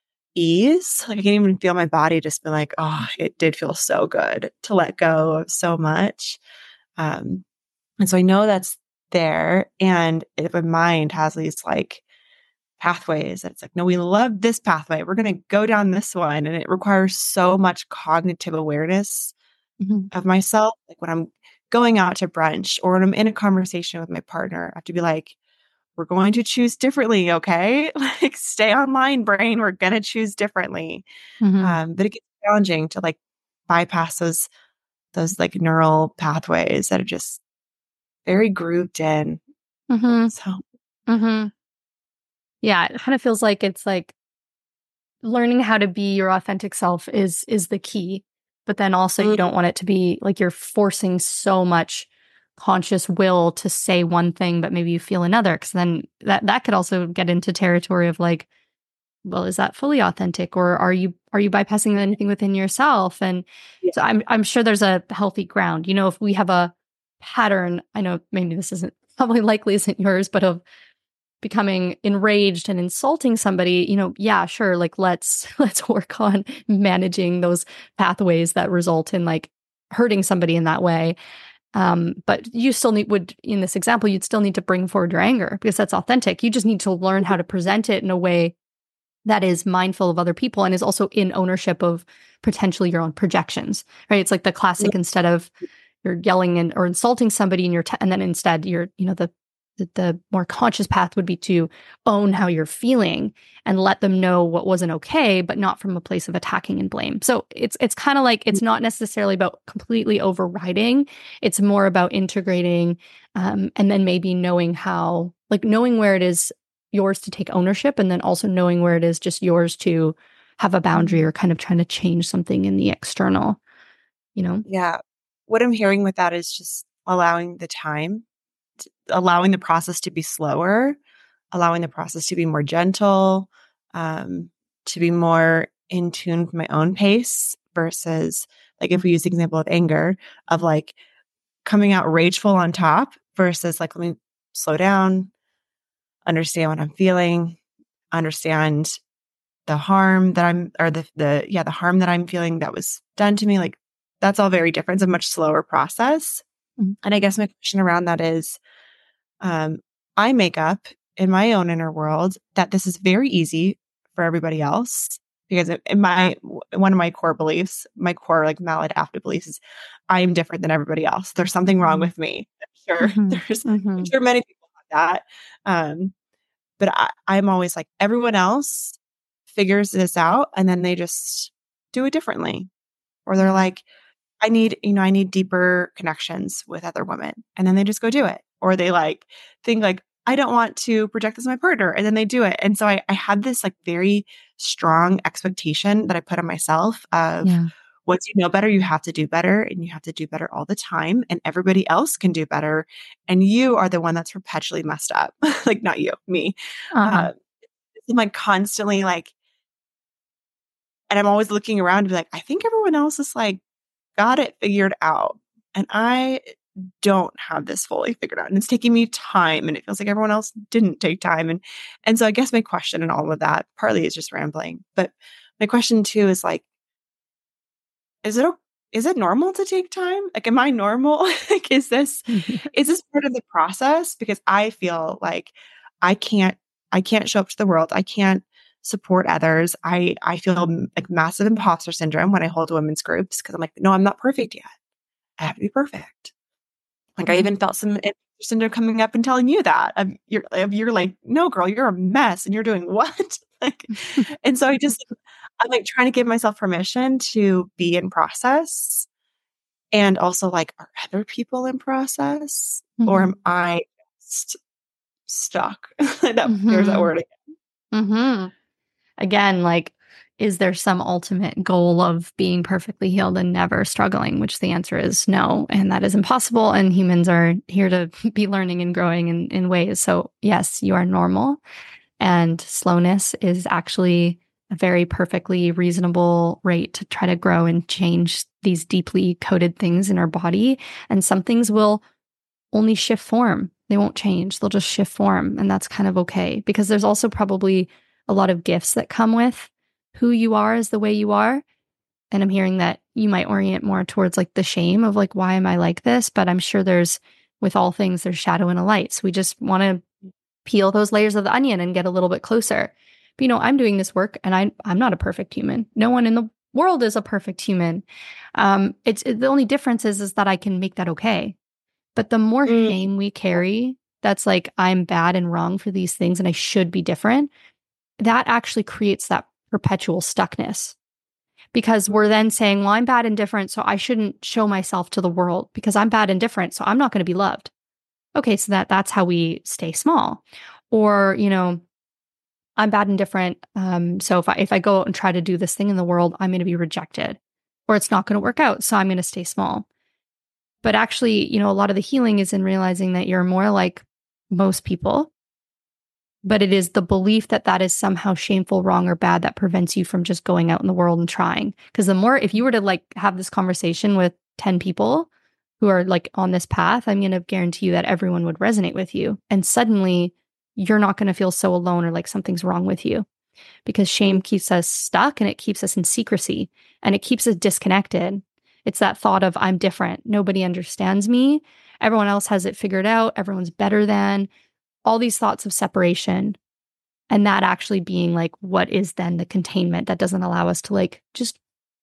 ease. Like I can even feel my body just be like, oh, it did feel so good to let go of so much. Um, and so I know that's there. And if my mind has these like pathways, that it's like, no, we love this pathway. We're going to go down this one. And it requires so much cognitive awareness Mm-hmm. of myself. Like when I'm going out to brunch or when I'm in a conversation with my partner, I have to be like, we're going to choose differently. Okay. Like stay online, brain. We're going to choose differently. Mm-hmm. Um, but it gets challenging to like bypass those, those like neural pathways that are just very grouped in. Mm-hmm. So, Mm-hmm. Yeah. It kind of feels like it's like learning how to be your authentic self is is the key. But then also you mm, don't want it to be like you're forcing so much conscious will to say one thing, but maybe you feel another. Because then that that could also get into territory of like, well, is that fully authentic, or are you are you bypassing anything within yourself? And yeah. so I'm I'm sure there's a healthy ground. You know, if we have a pattern, I know maybe this isn't probably likely isn't yours, but of becoming enraged and insulting somebody, you know, yeah, sure, like let's let's work on managing those pathways that result in like hurting somebody in that way. Um, but you still need would in this example, you'd still need to bring forward your anger because that's authentic. You just need to learn how to present it in a way that is mindful of other people and is also in ownership of potentially your own projections, right? It's like the classic instead of you're yelling and or insulting somebody and you're t- and then instead you're, you know, the the, the more conscious path would be to own how you're feeling and let them know what wasn't okay, but not from a place of attacking and blame. So it's it's kind of like it's not necessarily about completely overriding. It's more about integrating, um, and then maybe knowing how, like knowing where it is yours to take ownership, and then also knowing where it is just yours to have a boundary or kind of trying to change something in the external. You know. Yeah. What I'm hearing with that is just allowing the time, to, allowing the process to be slower, allowing the process to be more gentle, um, to be more in tune with my own pace versus like if we use the example of anger, of like coming out rageful on top versus like, let me slow down, understand what I'm feeling, understand the harm that I'm, or the, the, yeah, the harm that I'm feeling that was done to me. Like that's all very different. It's a much slower process. Mhm. And I guess my question around that is, um, I make up in my own inner world that this is very easy for everybody else because in my, one of my core beliefs, my core like maladaptive beliefs is I am different than everybody else. There's something wrong with me. I'm sure Mhm. there's, I'm Mhm. sure many people that. Um, but I, I'm always like, everyone else figures this out and then they just do it differently. Or they're Yeah. like, I need, you know, I need deeper connections with other women. And then they just go do it. Or they like think like, I don't want to project this on my partner. And then they do it. And so I, I had this like very strong expectation that I put on myself of Yeah. once you know better, you have to do better and you have to do better all the time. And everybody else can do better. And you are the one that's perpetually messed up. Like not you, me. Uh-huh. Uh, I'm like constantly like, and I'm always looking around to be like, I think everyone else is like, got it figured out. And I don't have this fully figured out. And it's taking me time. And it feels like everyone else didn't take time. And and so I guess my question and all of that partly is just rambling. But my question too is like, is it is it normal to take time? Like, am I normal? Like, is this is this part of the process? Because I feel like I can't I can't show up to the world. I can't support others. I I feel m- like massive imposter syndrome when I hold women's groups because I'm like, no, I'm not perfect yet. I have to be perfect. Like I Mhm. even felt some imposter syndrome coming up and telling you that of you're of you're like, no, girl, you're a mess and you're doing what? Like, and so I just I'm like trying to give myself permission to be in process and also like, are other people in process or Mhm. am I just stuck? that, there's that Mhm. word Mhm. Again, like, is there some ultimate goal of being perfectly healed and never struggling? Which the answer is no, and that is impossible. And humans are here to be learning and growing in, in ways. So, yes, you are normal. And slowness is actually a very perfectly reasonable rate to try to grow and change these deeply coded things in our body. And some things will only shift form. They won't change. They'll just shift form. And that's kind of okay because there's also probably a lot of gifts that come with who you are as the way you are. And I'm hearing that you might orient more towards like the shame of like, why am I like this? But I'm sure there's, with all things, there's shadow and a light. So we just want to peel those layers of the onion and get a little bit closer. But, you know, I'm doing this work and I, I'm not a perfect human. No one in the world is a perfect human. Um, it's it, the only difference is, is that I can make that okay. But the more Mm, shame we carry, that's like, I'm bad and wrong for these things and I should be different, that actually creates that perpetual stuckness because we're then saying, well, I'm bad and different, so I shouldn't show myself to the world because I'm bad and different, so I'm not going to be loved. Okay, so that that's how we stay small. Or, you know, I'm bad and different. Um, so if I if I go out and try to do this thing in the world, I'm going to be rejected, or it's not going to work out, so I'm going to stay small. But actually, you know, a lot of the healing is in realizing that you're more like most people, but it is the belief that that is somehow shameful, wrong, or bad that prevents you from just going out in the world and trying. Because the more, if you were to like have this conversation with ten people who are like on this path, I'm going to guarantee you that everyone would resonate with you. And suddenly you're not going to feel so alone or like something's wrong with you because shame mm, keeps us stuck and it keeps us in secrecy and it keeps us disconnected. It's that thought of I'm different. Nobody understands me. Everyone else has it figured out. Everyone's better than all these thoughts of separation. And that actually being like, what is then the containment that doesn't allow us to like just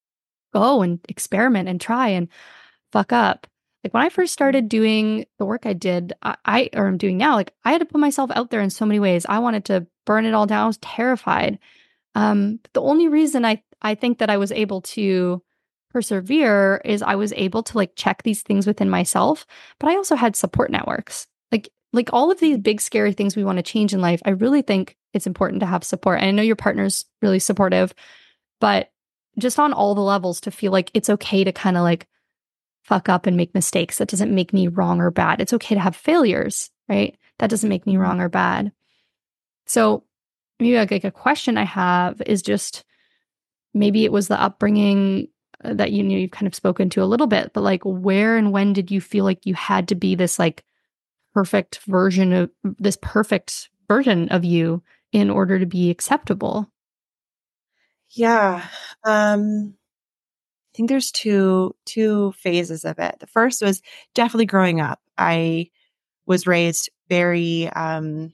go and experiment and try and fuck up. Like when I first started doing the work I did, I, I or I'm doing now, like I had to put myself out there in so many ways. I wanted to burn it all down. I was terrified. Um, but the only reason I I think that I was able to persevere is I was able to like check these things within myself, but I also had support networks. Like like all of these big scary things we want to change in life, I really think it's important to have support. And I know your partner's really supportive, but just on all the levels to feel like it's okay to kind of like fuck up and make mistakes. That doesn't make me wrong or bad. It's okay to have failures, right? That doesn't make me mm. wrong or bad. So maybe like, like a question I have is just maybe it was the upbringing uh, that you knew you've kind of spoken to a little bit, but like where and when did you feel like you had to be this like perfect version of this perfect version of you in order to be acceptable? Yeah. Um, I think there's two two phases of it. The first was definitely growing up. I was raised very um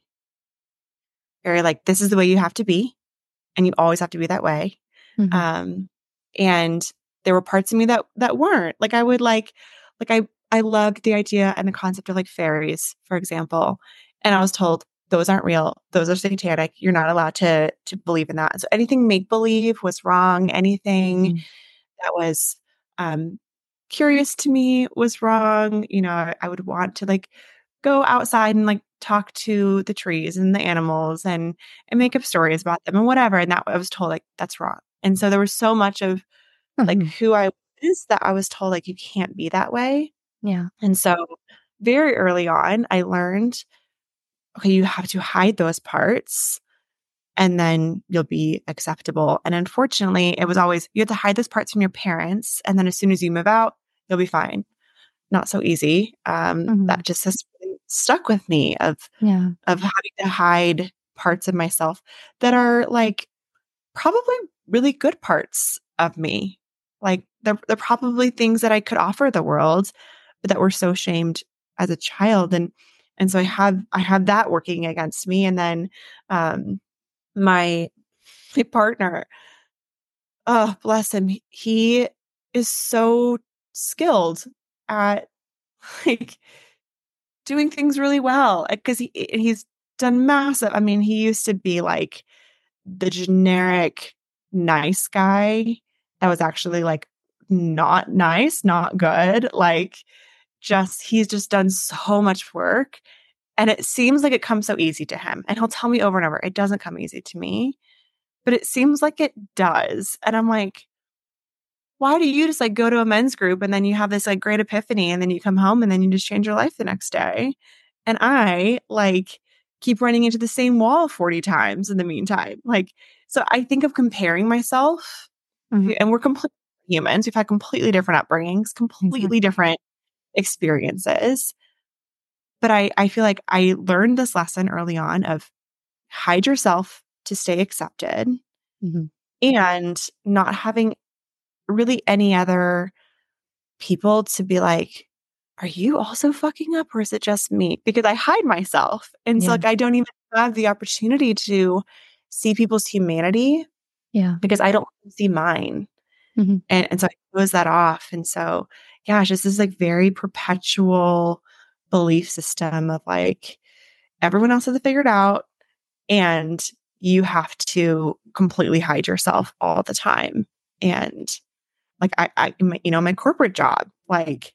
very like this is the way you have to be and you always have to be that way. Mm-hmm. Um and there were parts of me that that weren't. Like I would like like I I loved the idea and the concept of like fairies, for example. And I was told, those aren't real. Those are satanic. You're not allowed to, to believe in that. So anything make believe was wrong. Anything Mm-hmm. that was um, curious to me was wrong. You know, I, I would want to like go outside and like talk to the trees and the animals and and make up stories about them and whatever. And that I was told like that's wrong. And so there was so much of like Mm-hmm. who I was that I was told like you can't be that way. Yeah. And so very early on, I learned, okay, you have to hide those parts and then you'll be acceptable. And unfortunately, it was always, you have to hide those parts from your parents. And then as soon as you move out, you'll be fine. Not so easy. Um, Mm-hmm. that just has really stuck with me of, Yeah. of having to hide parts of myself that are like probably really good parts of me. Like they're, they're probably things that I could offer the world, but that were so shamed as a child. And, and so I have, I have that working against me. And then, um, my, my partner, oh, bless him. He is so skilled at like doing things really well because he, he's done massive. I mean, he used to be like the generic nice guy that was actually like not nice, not good. Like just, he's just done so much work and it seems like it comes so easy to him. And he'll tell me over and over, it doesn't come easy to me, but it seems like it does. And I'm like, why do you just like go to a men's group and then you have this like great epiphany and then you come home and then you just change your life the next day? And I like keep running into the same wall forty times in the meantime. Like, so I think of comparing myself Mm-hmm. and we're completely humans. We've had completely different upbringings, completely Exactly. different experiences. But I, I feel like I learned this lesson early on of hide yourself to stay accepted Mm-hmm. and not having really any other people to be like, are you also fucking up or is it just me? Because I hide myself. And so Yeah. like I don't even have the opportunity to see people's humanity Yeah. because I don't see mine. Mm-hmm. And, and so I close that off. And so, yeah, it's just this like very perpetual belief system of like everyone else has it figured out and you have to completely hide yourself all the time. And like I, I, my, you know, my corporate job, like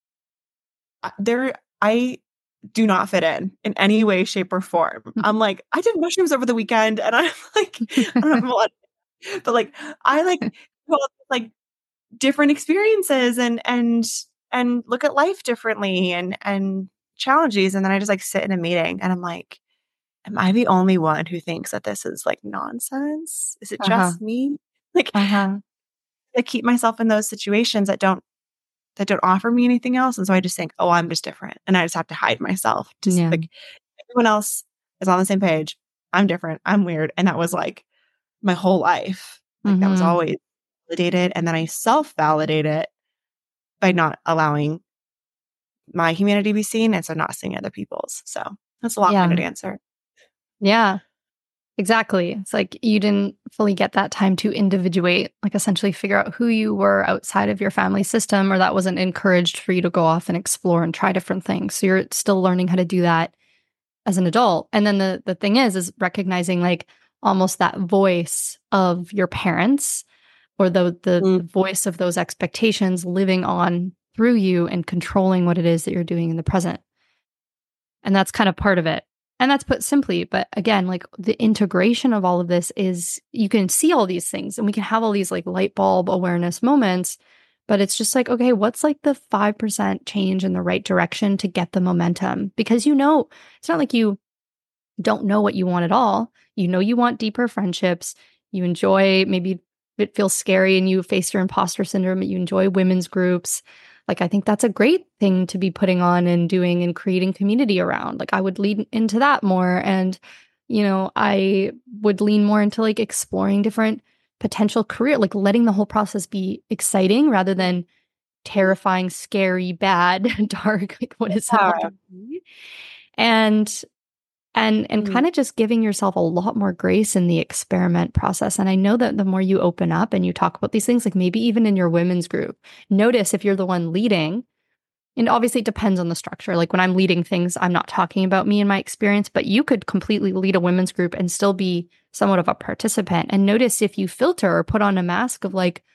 there, I do not fit in in any way, shape, or form. I'm like, I did mushrooms over the weekend, and I'm like, I don't know, a lot, but like, I like, well, like different experiences and and and look at life differently and and challenges, and then I just like sit in a meeting, and I'm like, am I the only one who thinks that this is like nonsense? Is it Uh-huh. just me? Like, Uh-huh. I keep myself in those situations that don't that don't offer me anything else. And so I just think, oh, I'm just different. And I just have to hide myself. Just Yeah. like everyone else is on the same page. I'm different. I'm weird. And that was like my whole life. Like that was Mm-hmm. always validated. And then I self validate it by not allowing my humanity to be seen. And so not seeing other people's. So that's a long winded Yeah. answer. Yeah. Exactly. It's like you didn't fully get that time to individuate, like essentially figure out who you were outside of your family system, or that wasn't encouraged for you to go off and explore and try different things. So you're still learning how to do that as an adult. And then the the thing is, is recognizing like almost that voice of your parents or the the, Mm. the voice of those expectations living on through you and controlling what it is that you're doing in the present. And that's kind of part of it. And that's put simply, but again, like the integration of all of this is you can see all these things and we can have all these like light bulb awareness moments, but it's just like, okay, what's like the five percent change in the right direction to get the momentum? Because you know, it's not like you don't know what you want at all. You know, you want deeper friendships. You enjoy, maybe it feels scary and you face your imposter syndrome, but you enjoy women's groups. Like, I think that's a great thing to be putting on and doing and creating community around. Like, I would lean into that more. And, you know, I would lean more into like exploring different potential career, like letting the whole process be exciting rather than terrifying, scary, bad, dark. Like, what is it all Yeah. going to be? And and and Mm. kind of just giving yourself a lot more grace in the experiment process. And I know that the more you open up and you talk about these things, like maybe even in your women's group, notice if you're the one leading, And obviously it depends on the structure. Like when I'm leading things, I'm not talking about me and my experience, but you could completely lead a women's group and still be somewhat of a participant. And notice if you filter or put on a mask of like,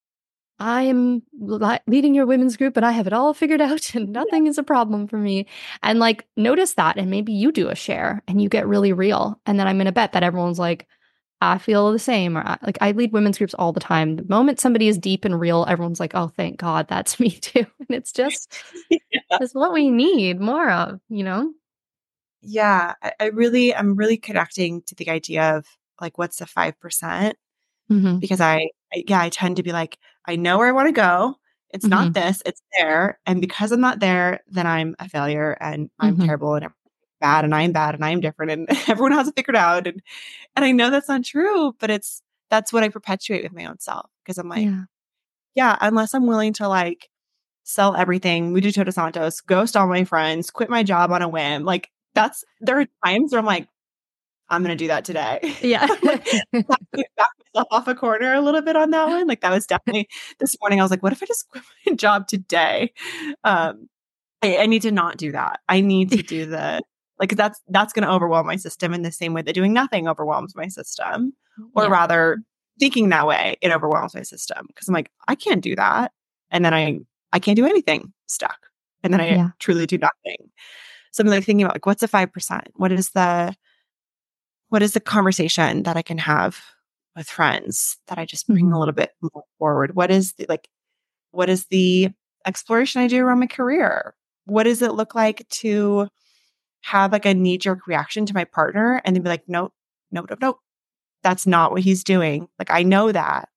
I am li- leading your women's group and I have it all figured out and nothing yeah. is a problem for me. And like, notice that. And maybe you do a share and you get really real. And then I'm going to bet that everyone's like, I feel the same. Or I, like I lead women's groups all the time. The moment somebody is deep and real, everyone's like, oh, thank God, that's me too. And it's just, yeah. it's what we need more of, you know? Yeah. I, I really, I'm really connecting to the idea of like, what's the five percent? Mm-hmm. Because I, I, yeah, I tend to be like, I know where I want to go. It's mm-hmm. not this, it's there. And because I'm not there, then I'm a failure and I'm mm-hmm. terrible and I'm bad and I'm bad and I'm different and everyone has it figured out. And And I know that's not true, but it's, that's what I perpetuate with my own self. Because I'm like, yeah. yeah, unless I'm willing to like sell everything, move to Todos Santos, ghost all my friends, quit my job on a whim. Like that's, there are times where I'm like, I'm going to do that today. Yeah. like, back myself off a corner a little bit on that one. Like that was definitely this morning. I was like, what if I just quit my job today? Um, I, I need to not do that. I need to do the, like that's that's going to overwhelm my system in the same way that doing nothing overwhelms my system, or yeah. rather, thinking that way it overwhelms my system because I'm like I can't do that, and then I I can't do anything, stuck, and then I yeah. truly do nothing. So I'm like thinking about like what's the five percent? What is the what is the conversation that I can have with friends that I just bring mm-hmm. a little bit more forward? What is the like what is the exploration I do around my career? What does it look like to have like a knee-jerk reaction to my partner and then be like, nope, nope, nope, nope. That's not what he's doing. Like, I know that.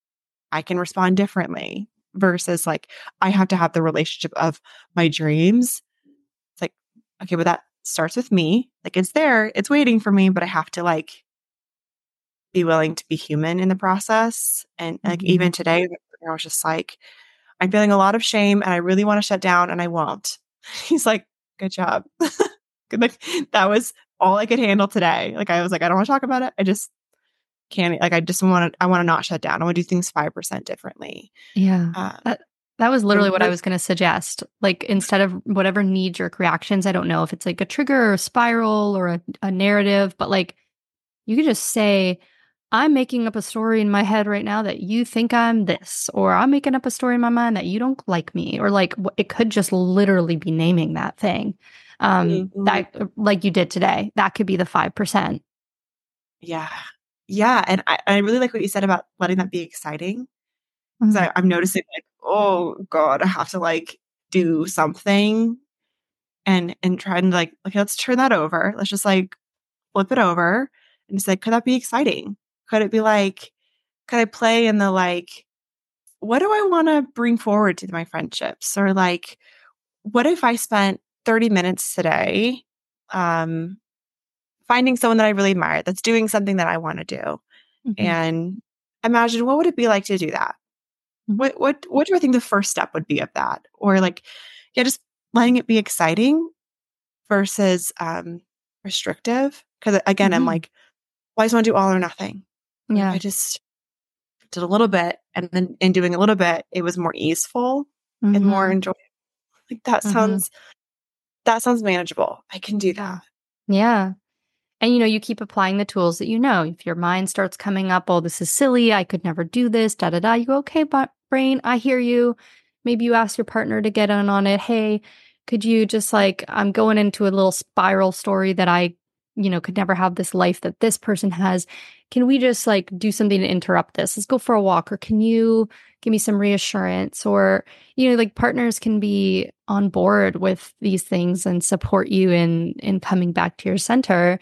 I can respond differently versus like, I have to have the relationship of my dreams. It's like, okay, but that starts with me. Like, it's there, it's waiting for me, but I have to like be willing to be human in the process. And like, mm-hmm. even today, I was just like, I'm feeling a lot of shame and I really want to shut down and I won't. He's like, good job. Like that was all I could handle today. Like I was like, I don't want to talk about it. I just can't. Like I just want to. I want to not shut down. I want to do things five percent differently. Yeah, um, that that was literally what I was going to suggest. Like instead of whatever knee jerk reactions, I don't know if it's like a trigger or a spiral or a, a narrative, but like you could just say, I'm making up a story in my head right now that you think I'm this, or I'm making up a story in my mind that you don't like me, or like it could just literally be naming that thing. Um, mm-hmm. that like you did today, that could be the five percent. Yeah. Yeah. And I, I really like what you said about letting that be exciting. Because mm-hmm. I'm noticing like, oh God, I have to like do something and, and try and like, okay, let's turn that over. Let's just like flip it over and say, could that be exciting? Could it be like, could I play in the like, what do I want to bring forward to my friendships? Or like, what if I spent thirty minutes today um, finding someone that I really admire that's doing something that I want to do? Mm-hmm. And imagine what would it be like to do that? Mm-hmm. What what what do I think the first step would be of that? Or like, yeah, just letting it be exciting versus um, restrictive. Because again, mm-hmm. I'm like, well, I just want to do all or nothing. Yeah, I just did a little bit, and then in doing a little bit, it was more easeful mm-hmm. and more enjoyable. Like that mm-hmm. sounds. That sounds manageable. I can do that. Yeah. And, you know, you keep applying the tools that you know. If your mind starts coming up, oh, this is silly, I could never do this, da da da. You go, okay, but brain, I hear you. Maybe you ask your partner to get in on it. Hey, could you just like, I'm going into a little spiral story that I, you know, could never have this life that this person has. Can we just like do something to interrupt this? Let's go for a walk. Or can you give me some reassurance? Or, you know, like partners can be on board with these things and support you in in coming back to your center.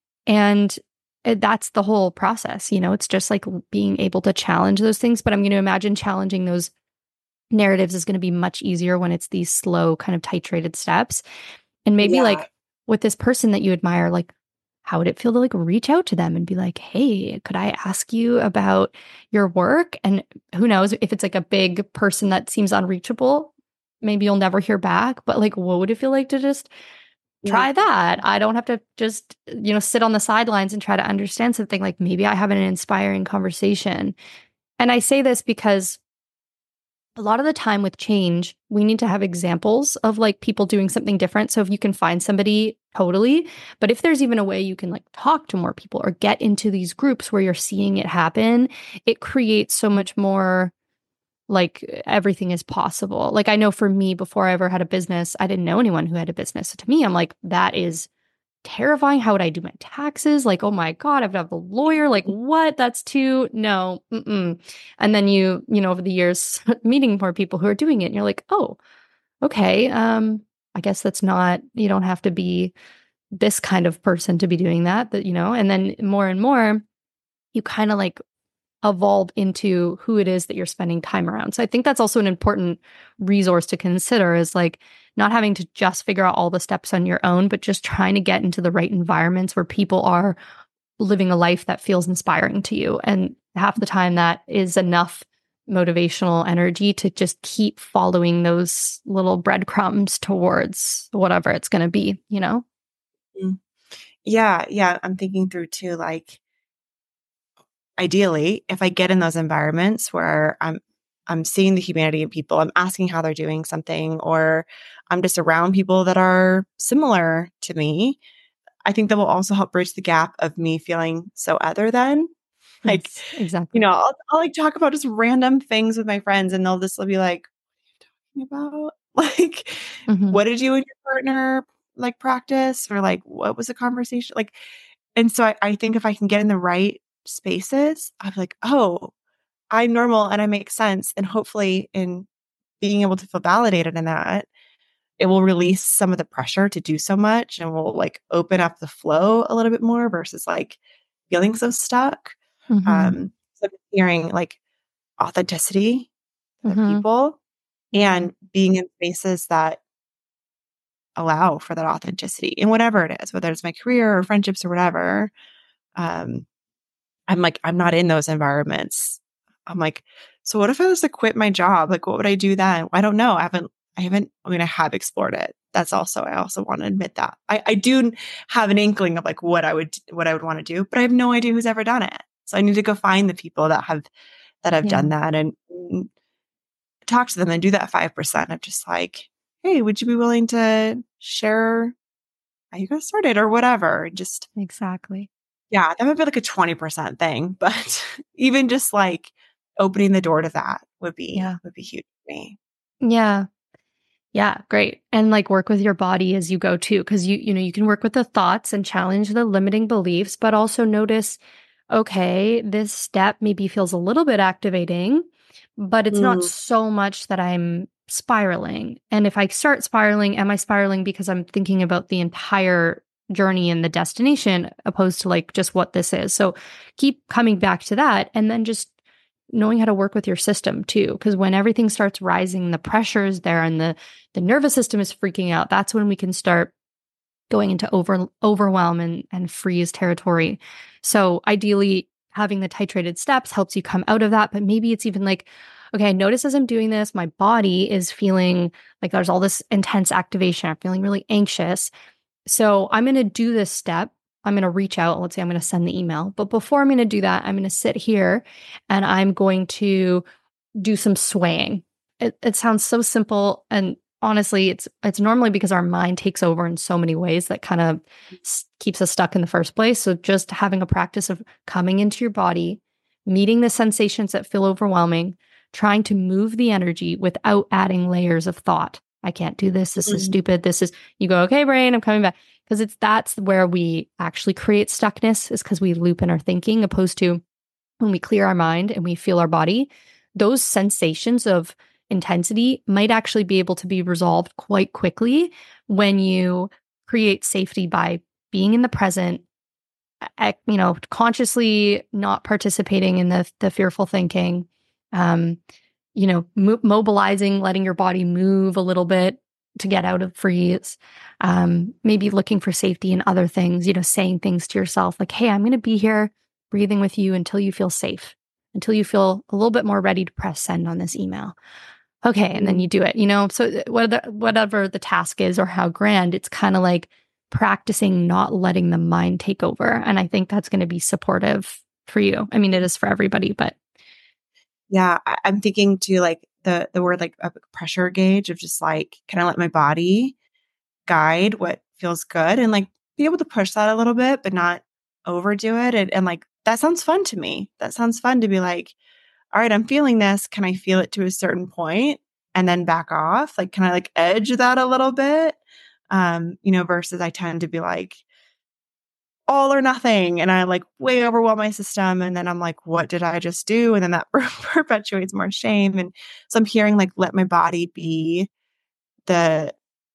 And that's the whole process. You know, it's just like being able to challenge those things. But I'm going to imagine challenging those narratives is going to be much easier when it's these slow kind of titrated steps. And maybe yeah. like with this person that you admire, like, how would it feel to like reach out to them and be like, hey, could I ask you about your work? And who knows if it's like a big person that seems unreachable, maybe you'll never hear back. But like, what would it feel like to just try that? I don't have to just, you know, sit on the sidelines and try to understand something. Like maybe I have an inspiring conversation. And I say this because a lot of the time with change, we need to have examples of like people doing something different. So if you can find somebody, totally. But if there's even a way you can like talk to more people or get into these groups where you're seeing it happen, it creates so much more like everything is possible. Like I know for me, before I ever had a business, I didn't know anyone who had a business. So to me, I'm like, that is terrifying. How would I do my taxes? Like, oh my God, I have to have a lawyer. Like, what? That's too, no. Mm-mm. And then you, you know, over the years, meeting more people who are doing it, and you're like, oh, okay. Um, I guess that's not, you don't have to be this kind of person to be doing that, that, you know, and then more and more, you kind of like evolve into who it is that you're spending time around. So I think that's also an important resource to consider is like not having to just figure out all the steps on your own, but just trying to get into the right environments where people are living a life that feels inspiring to you. And half the time that is enough motivational energy to just keep following those little breadcrumbs towards whatever it's going to be, you know? Yeah. Yeah. I'm thinking through too, like, ideally, if I get in those environments where I'm I'm seeing the humanity in people, I'm asking how they're doing something, or I'm just around people that are similar to me, I think that will also help bridge the gap of me feeling so other than. Like, Yes, exactly. you know, I'll, I'll like talk about just random things with my friends and they'll just be like, what are you talking about? Like, Mm-hmm. what did you and your partner like practice? Or like, what was the conversation? Like, and so I, I think if I can get in the right spaces, I'm like, oh, I'm normal and I make sense. And hopefully in being able to feel validated in that, it will release some of the pressure to do so much and will like open up the flow a little bit more versus like feeling so stuck. Mm-hmm. Um, so hearing like authenticity to the Mm-hmm. people and being in spaces that allow for that authenticity in whatever it is, whether it's my career or friendships or whatever. Um, I'm like, I'm not in those environments. I'm like, so what if I was to quit my job? Like, what would I do then? I don't know. I haven't, I haven't, I mean, I have explored it. That's also, I also want to admit that I, I do have an inkling of like what I would, what I would want to do, but I have no idea who's ever done it. So I need to go find the people that have, that have Yeah. done that and, and talk to them and do that five percent of just like, hey, would you be willing to share how you got started or whatever? Just Exactly. yeah, that might be like a twenty percent thing, but even just like opening the door to that would be Yeah. would be huge for me. Yeah. Yeah, great. And like work with your body as you go too, because you, you know, you can work with the thoughts and challenge the limiting beliefs, but also notice, okay, this step maybe feels a little bit activating, but it's not Mm. so much that I'm spiraling. And if I start spiraling, am I spiraling because I'm thinking about the entire journey and the destination opposed to like just what this is? So keep coming back to that and then just knowing how to work with your system too, because when everything starts rising, the pressure is there and the the nervous system is freaking out, that's when we can start going into over overwhelm and, and freeze territory. So ideally having the titrated steps helps you come out of that, but maybe it's even like, okay, I notice as I'm doing this, my body is feeling like there's all this intense activation. I'm feeling really anxious. So I'm going to do this step. I'm going to reach out. Let's say I'm going to send the email. But before I'm going to do that, I'm going to sit here and I'm going to do some swaying. It, it sounds so simple. And honestly, it's it's normally because our mind takes over in so many ways that kind of s- keeps us stuck in the first place. So just having a practice of coming into your body, meeting the sensations that feel overwhelming, trying to move the energy without adding layers of thought. I can't do this. This is Mm. stupid. This is, you go, okay, brain, I'm coming back. Because it's that's where we actually create stuckness, is because we loop in our thinking, opposed to when we clear our mind and we feel our body, those sensations of intensity might actually be able to be resolved quite quickly when you create safety by being in the present, you know, consciously not participating in the the fearful thinking, um, you know, mo- mobilizing, letting your body move a little bit to get out of freeze, um, maybe looking for safety in other things, you know, saying things to yourself like, hey, I'm going to be here breathing with you until you feel safe, until you feel a little bit more ready to press send on this email. Okay. And then you do it, you know, so whether, whatever the task is or how grand, it's kind of like practicing not letting the mind take over. And I think that's going to be supportive for you. I mean, it is for everybody, but Yeah, I, I'm thinking too, like the the word like a pressure gauge of just like, can I let my body guide what feels good and like be able to push that a little bit, but not overdo it. And, and like, that sounds fun to me. That sounds fun to be like, all right, I'm feeling this. Can I feel it to a certain point and then back off? Like, can I like edge that a little bit? Um, you know, versus I tend to be like all or nothing. And I like way overwhelm my system. And then I'm like, what did I just do? And then that perpetuates more shame. And so I'm hearing like, let my body be the,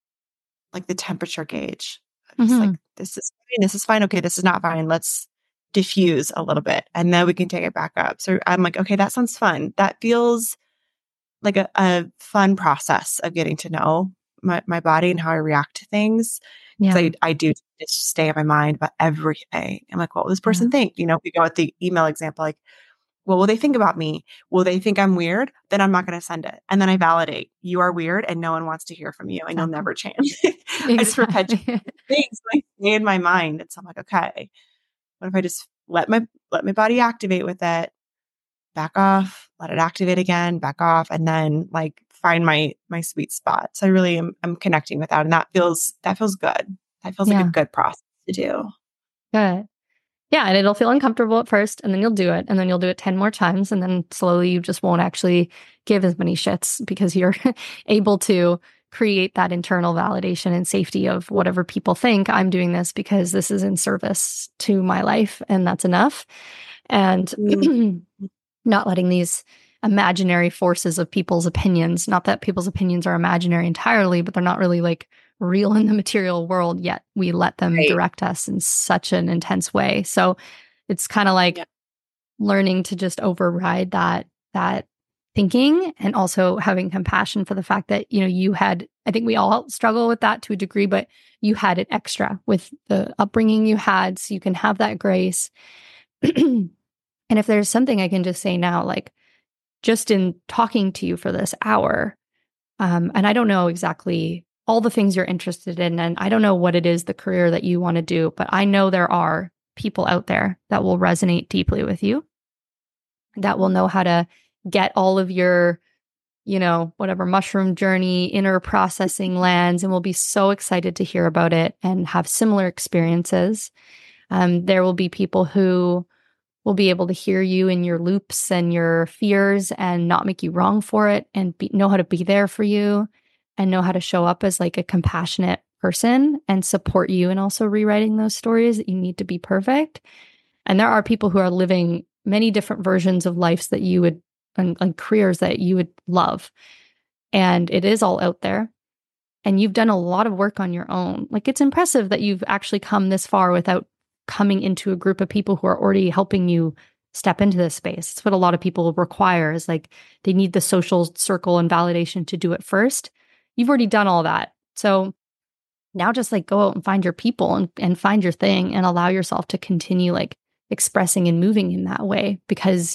like the temperature gauge. Just Mm-hmm. like, this is fine. This is fine. Okay. This is not fine. Let's diffuse a little bit and then we can take it back up. So I'm like, okay, that sounds fun. That feels like a, a fun process of getting to know my, my body and how I react to things. Yeah. I, I do just stay in my mind about everything. I'm like, what will this person Yeah. think? You know, we go with the email example, like, what will they think about me? Will they think I'm weird? Then I'm not going to send it. And then I validate, you are weird and no one wants to hear from you and Exactly. you'll never change. Exactly. I just perpetuate things like stay in my mind. And so I'm like, okay, what if I just let my, let my body activate with it, back off, let it activate again, back off, and then like find my, my sweet spot. So I really am, I'm connecting with that. And that feels, that feels good. That feels Yeah. like a good process to do. Good. Yeah, and it'll feel uncomfortable at first, and then you'll do it, and then you'll do it ten more times, and then slowly you just won't actually give as many shits because you're able to create that internal validation and safety of whatever people think. I'm doing this because this is in service to my life, and that's enough. And Mm. not letting these imaginary forces of people's opinions, not that people's opinions are imaginary entirely, but they're not really like real in the material world, yet we let them Right. direct us in such an intense way. So it's kind of like Yeah. learning to just override that that thinking and also having compassion for the fact that, you know, you had, I think we all struggle with that to a degree, but you had it extra with the upbringing you had, so you can have that grace. And if there's something I can just say now, like just in talking to you for this hour, um, and I don't know exactly all the things you're interested in, and I don't know what it is, the career that you want to do, but I know there are people out there that will resonate deeply with you, that will know how to get all of your, you know, whatever mushroom journey, inner processing lands, and will be so excited to hear about it and have similar experiences. Um, there will be people who will be able to hear you in your loops and your fears and not make you wrong for it, and be, know how to be there for you and know how to show up as like a compassionate person and support you, and also rewriting those stories that you need to be perfect. And there are people who are living many different versions of lives that you would, and, and careers that you would love. And it is all out there. And you've done a lot of work on your own. Like, it's impressive that you've actually come this far without coming into a group of people who are already helping you step into this space. It's what a lot of people require, is like they need the social circle and validation to do it first. You've already done all that. So now just like go out and find your people and, and find your thing and allow yourself to continue like expressing and moving in that way, because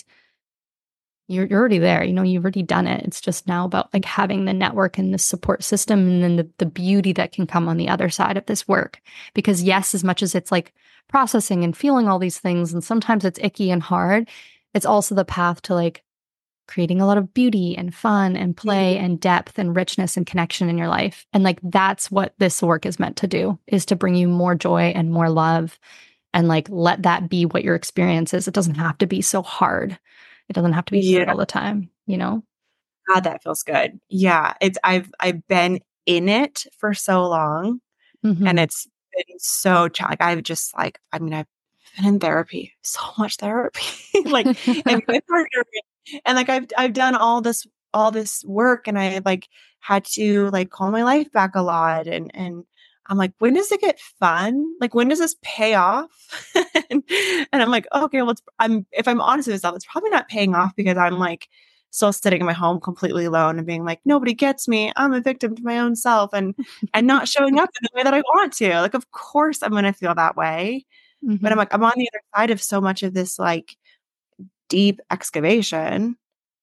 you're, you're already there. You know, you've already done it. It's just now about like having the network and the support system, and then the, the beauty that can come on the other side of this work. Because yes, as much as it's like processing and feeling all these things, and sometimes it's icky and hard, it's also the path to like creating a lot of beauty and fun and play Mm-hmm. and depth and richness and connection in your life. And like, that's what this work is meant to do, is to bring you more joy and more love, and like, let that be what your experience is. It doesn't have to be so hard. It doesn't have to be hard Yeah. all the time, you know? God, that feels good. Yeah. It's, I've, I've been in it for so long, Mm-hmm. and it's been so challenging. I've just like, I mean, I've been in therapy, so much therapy, like, and my partner, and like, I've, I've done all this, all this work, and I like had to like call my life back a lot. And, and I'm like, when does it get fun? Like, when does this pay off? and, and I'm like, okay, well, it's, I'm, if I'm honest with myself, it's probably not paying off, because I'm like still sitting in my home completely alone and being like, nobody gets me. I'm a victim to my own self, and, and not showing up in the way that I want to. Like, of course I'm going to feel that way. Mm-hmm. But I'm like, I'm on the other side of so much of this like deep excavation.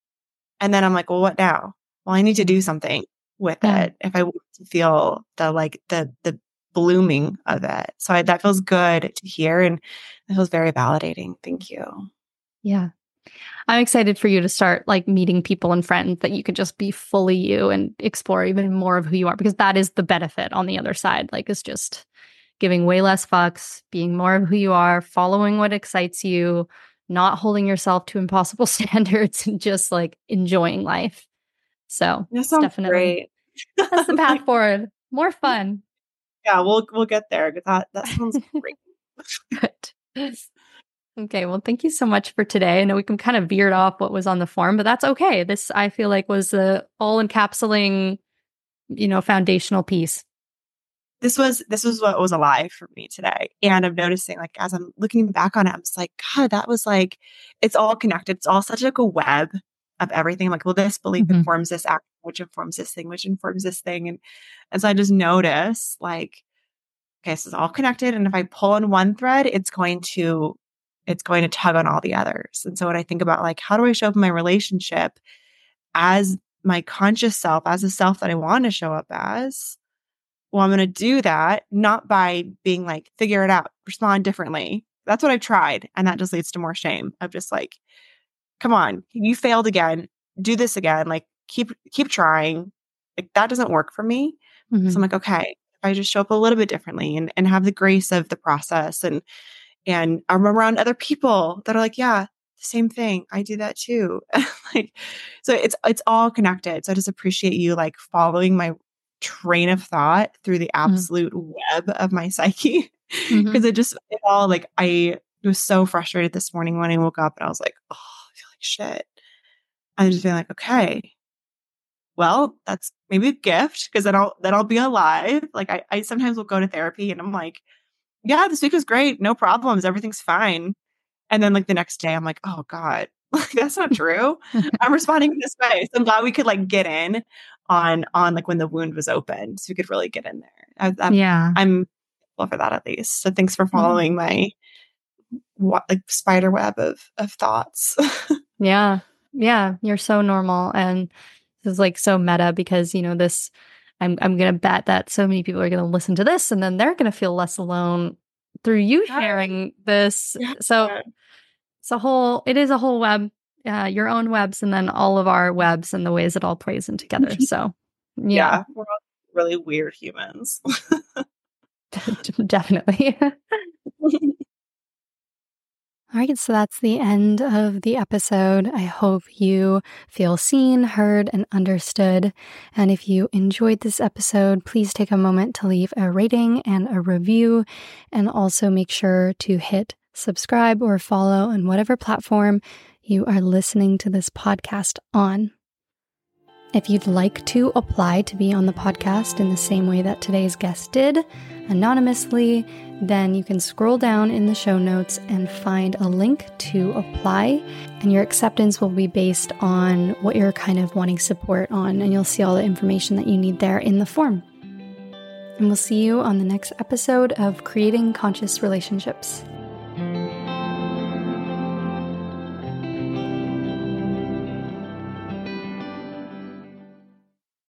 And then I'm like, well, what now? Well, I need to do something with Yeah. it if I want to feel the like the the blooming of it. So I, that feels good to hear, and it feels very validating. Thank you. Yeah. I'm excited for you to start like meeting people and friends that you could just be fully you and explore even more of who you are, because that is the benefit on the other side. Like it's just giving way less fucks, being more of who you are, following what excites you, not holding yourself to impossible standards, and just like enjoying life. So That it's sounds definitely great. that's the path forward. More fun. Yeah, we'll we'll get there. That that sounds great. Good. Okay, well, thank you so much for today. I know we can kind of veered off what was on the form, but that's okay. This, I feel like, was the all-encapsulating, you know, foundational piece. This was this was what was alive for me today. And I'm noticing, like, as I'm looking back on it, I'm just like, God, that was like, it's all connected. It's all such like a web of everything. Like, well, this belief Mm-hmm. informs this action, which informs this thing, which informs this thing. And, and so I just notice, like, okay, so it's all connected. And if I pull on one thread, it's going to, it's going to tug on all the others. And so when I think about like, how do I show up in my relationship as my conscious self, as a self that I want to show up as? Well, I'm going to do that not by being like, figure it out, respond differently. That's what I've tried. And that just leads to more shame of just like, come on, you failed again. Do this again. Like keep, keep trying. Like that doesn't work for me. Mm-hmm. So I'm like, okay, if I just show up a little bit differently and, and have the grace of the process. And, and I'm around other people that are like, yeah, the same thing. I do that too. Like, so it's, it's all connected. So I just appreciate you like following my train of thought through the absolute mm-hmm. web of my psyche. Mm-hmm. Cause it just, it all like, I was so frustrated this morning when I woke up and I was like, oh, I feel like shit. I just feel like, okay, well, that's maybe a gift. Cause then I'll, then I'll be alive. Like I, I sometimes will go to therapy and I'm like, yeah, this week was great. No problems. Everything's fine. And then like the next day I'm like, oh God, like that's not true. I'm responding this way. So I'm glad we could like get in on, on like when the wound was open. So we could really get in there. I, I'm, yeah. I'm grateful for that at least. So thanks for following mm-hmm. my what, like spider web of, of thoughts. Yeah. Yeah. You're so normal. And this is like so meta because, you know, this, I'm, I'm going to bet that so many people are going to listen to this and then they're going to feel less alone through you sharing this. Yeah. So it's a whole, it is a whole web, uh, your own webs, and then all of our webs and the ways it all plays in together. So yeah, yeah we're all really weird humans. Definitely. All right, so that's the end of the episode. I hope you feel seen, heard, and understood. And if you enjoyed this episode, please take a moment to leave a rating and a review, and also make sure to hit subscribe or follow on whatever platform you are listening to this podcast on. If you'd like to apply to be on the podcast in the same way that today's guest did, anonymously, then you can scroll down in the show notes and find a link to apply. And your acceptance will be based on what you're kind of wanting support on. And you'll see all the information that you need there in the form. And we'll see you on the next episode of Creating Conscious Relationships.